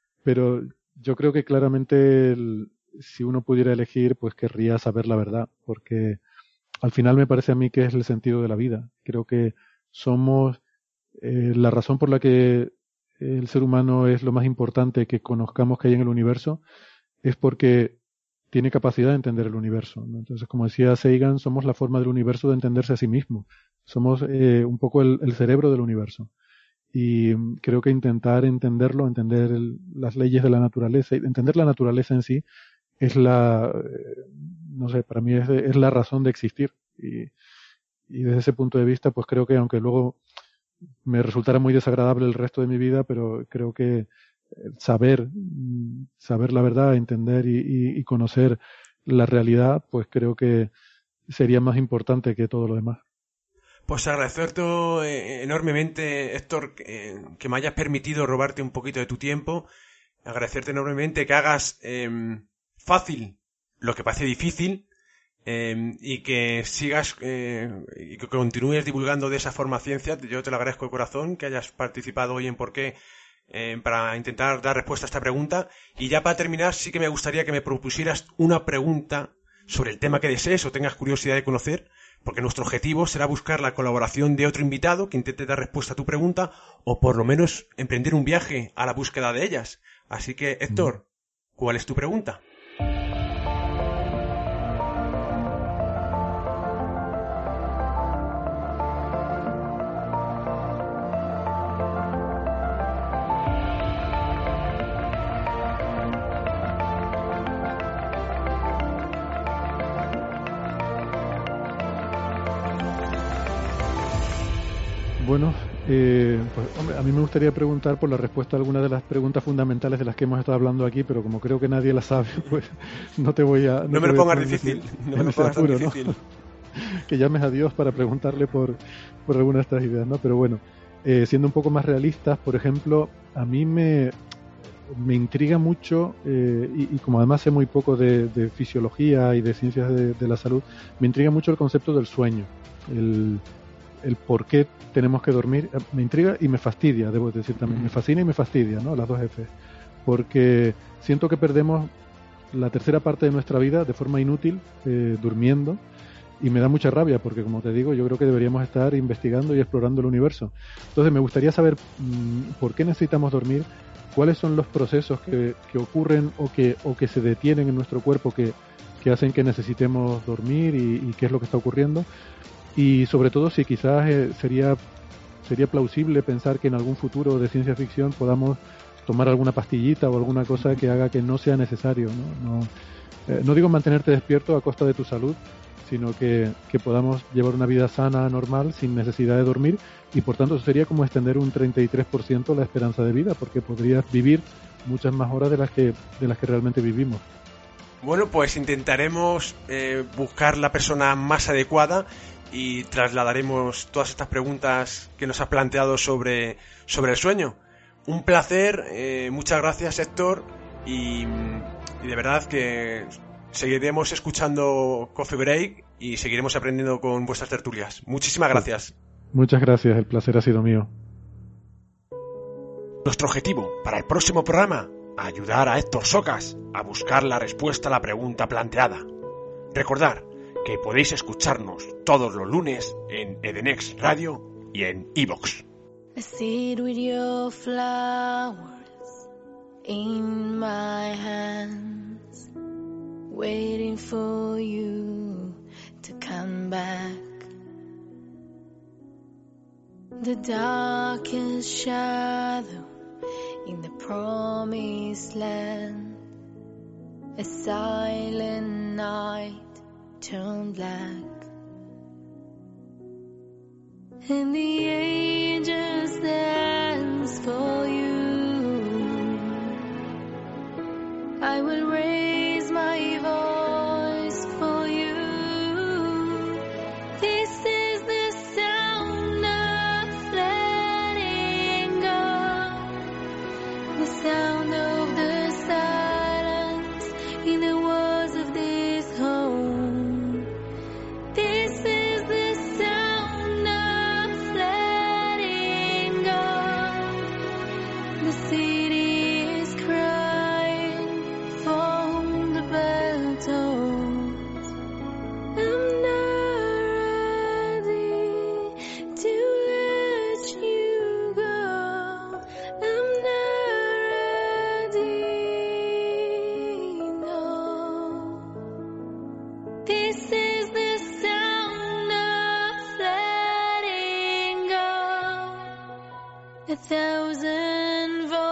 yo creo que claramente si uno pudiera elegir, pues querría saber la verdad, porque al final me parece a mí que es el sentido de la vida. Creo que somos la razón por la que el ser humano es lo más importante que conozcamos que hay en el universo, es porque tiene capacidad de entender el universo, ¿no? Entonces, como decía Sagan, somos la forma del universo de entenderse a sí mismo. Somos un poco el cerebro del universo. Y creo que intentar entenderlo, entender las leyes de la naturaleza, entender la naturaleza en sí, es no sé, para mí es la razón de existir. Y desde ese punto de vista, pues creo que aunque luego me resultara muy desagradable el resto de mi vida, pero creo que saber la verdad, entender y conocer la realidad, pues creo que sería más importante que todo lo demás. Pues agradecerte enormemente, Héctor, que me hayas permitido robarte un poquito de tu tiempo. Agradecerte enormemente que hagas fácil lo que parece difícil, y que sigas y que continúes divulgando de esa forma ciencia. Yo te lo agradezco de corazón que hayas participado hoy en Por qué, para intentar dar respuesta a esta pregunta. Y ya para terminar, sí que me gustaría que me propusieras una pregunta sobre el tema que desees o tengas curiosidad de conocer, porque nuestro objetivo será buscar la colaboración de otro invitado que intente dar respuesta a tu pregunta, o por lo menos emprender un viaje a la búsqueda de ellas. Así que, Héctor, ¿cuál es tu pregunta? Bueno, pues hombre, a mí me gustaría preguntar por la respuesta a algunas de las preguntas fundamentales de las que hemos estado hablando aquí, pero como creo que nadie las sabe, pues no te voy a... No me lo pongas difícil, no me lo pongas tan difícil. ¿No? Que llames a Dios para preguntarle por alguna de estas ideas, ¿no? Pero bueno, siendo un poco más realistas, por ejemplo, a mí me intriga mucho, y como además sé muy poco de fisiología y de ciencias de la salud, me intriga mucho el concepto del sueño, el por qué tenemos que dormir. Me intriga y me fastidia, debo decir también. Me fascina y me fastidia, ¿no? Las dos F. Porque siento que perdemos la tercera parte de nuestra vida de forma inútil, durmiendo, y me da mucha rabia porque, como te digo, yo creo que deberíamos estar investigando y explorando el universo. Entonces me gustaría saber por qué necesitamos dormir, cuáles son los procesos que ocurren o que se detienen en nuestro cuerpo que hacen que necesitemos dormir y qué es lo que está ocurriendo. Y sobre todo si quizás sería plausible pensar que en algún futuro de ciencia ficción podamos tomar alguna pastillita o alguna cosa que haga que no sea necesario, no digo mantenerte despierto a costa de tu salud, sino que podamos llevar una vida sana, normal, sin necesidad de dormir, y por tanto eso sería como extender un 33% la esperanza de vida, porque podrías vivir muchas más horas de las que realmente vivimos. Bueno, pues intentaremos buscar la persona más adecuada y trasladaremos todas estas preguntas que nos has planteado sobre el sueño. Un placer, muchas gracias, Héctor, y de verdad que seguiremos escuchando Coffee Break y seguiremos aprendiendo con vuestras tertulias. Muchísimas gracias. Muchas gracias, el placer ha sido mío. Nuestro objetivo para el próximo programa: ayudar a Héctor Socas a buscar la respuesta a la pregunta planteada. Recordar que podéis escucharnos todos los lunes en Edenex Radio y en iVoox. I sit with your flowers in my hands, waiting for you to come back. The darkest shadow in the promised land, a silent night turned black, and the angels dance for you. I will raise my voice for you. This is the sound of letting go, the sound of the silence in the walls of this home. This is the sound of letting go. The city is crying for the bell tolls. I'm not ready to let you go. I'm not ready, no. This is the sound of letting go. 1,000 voices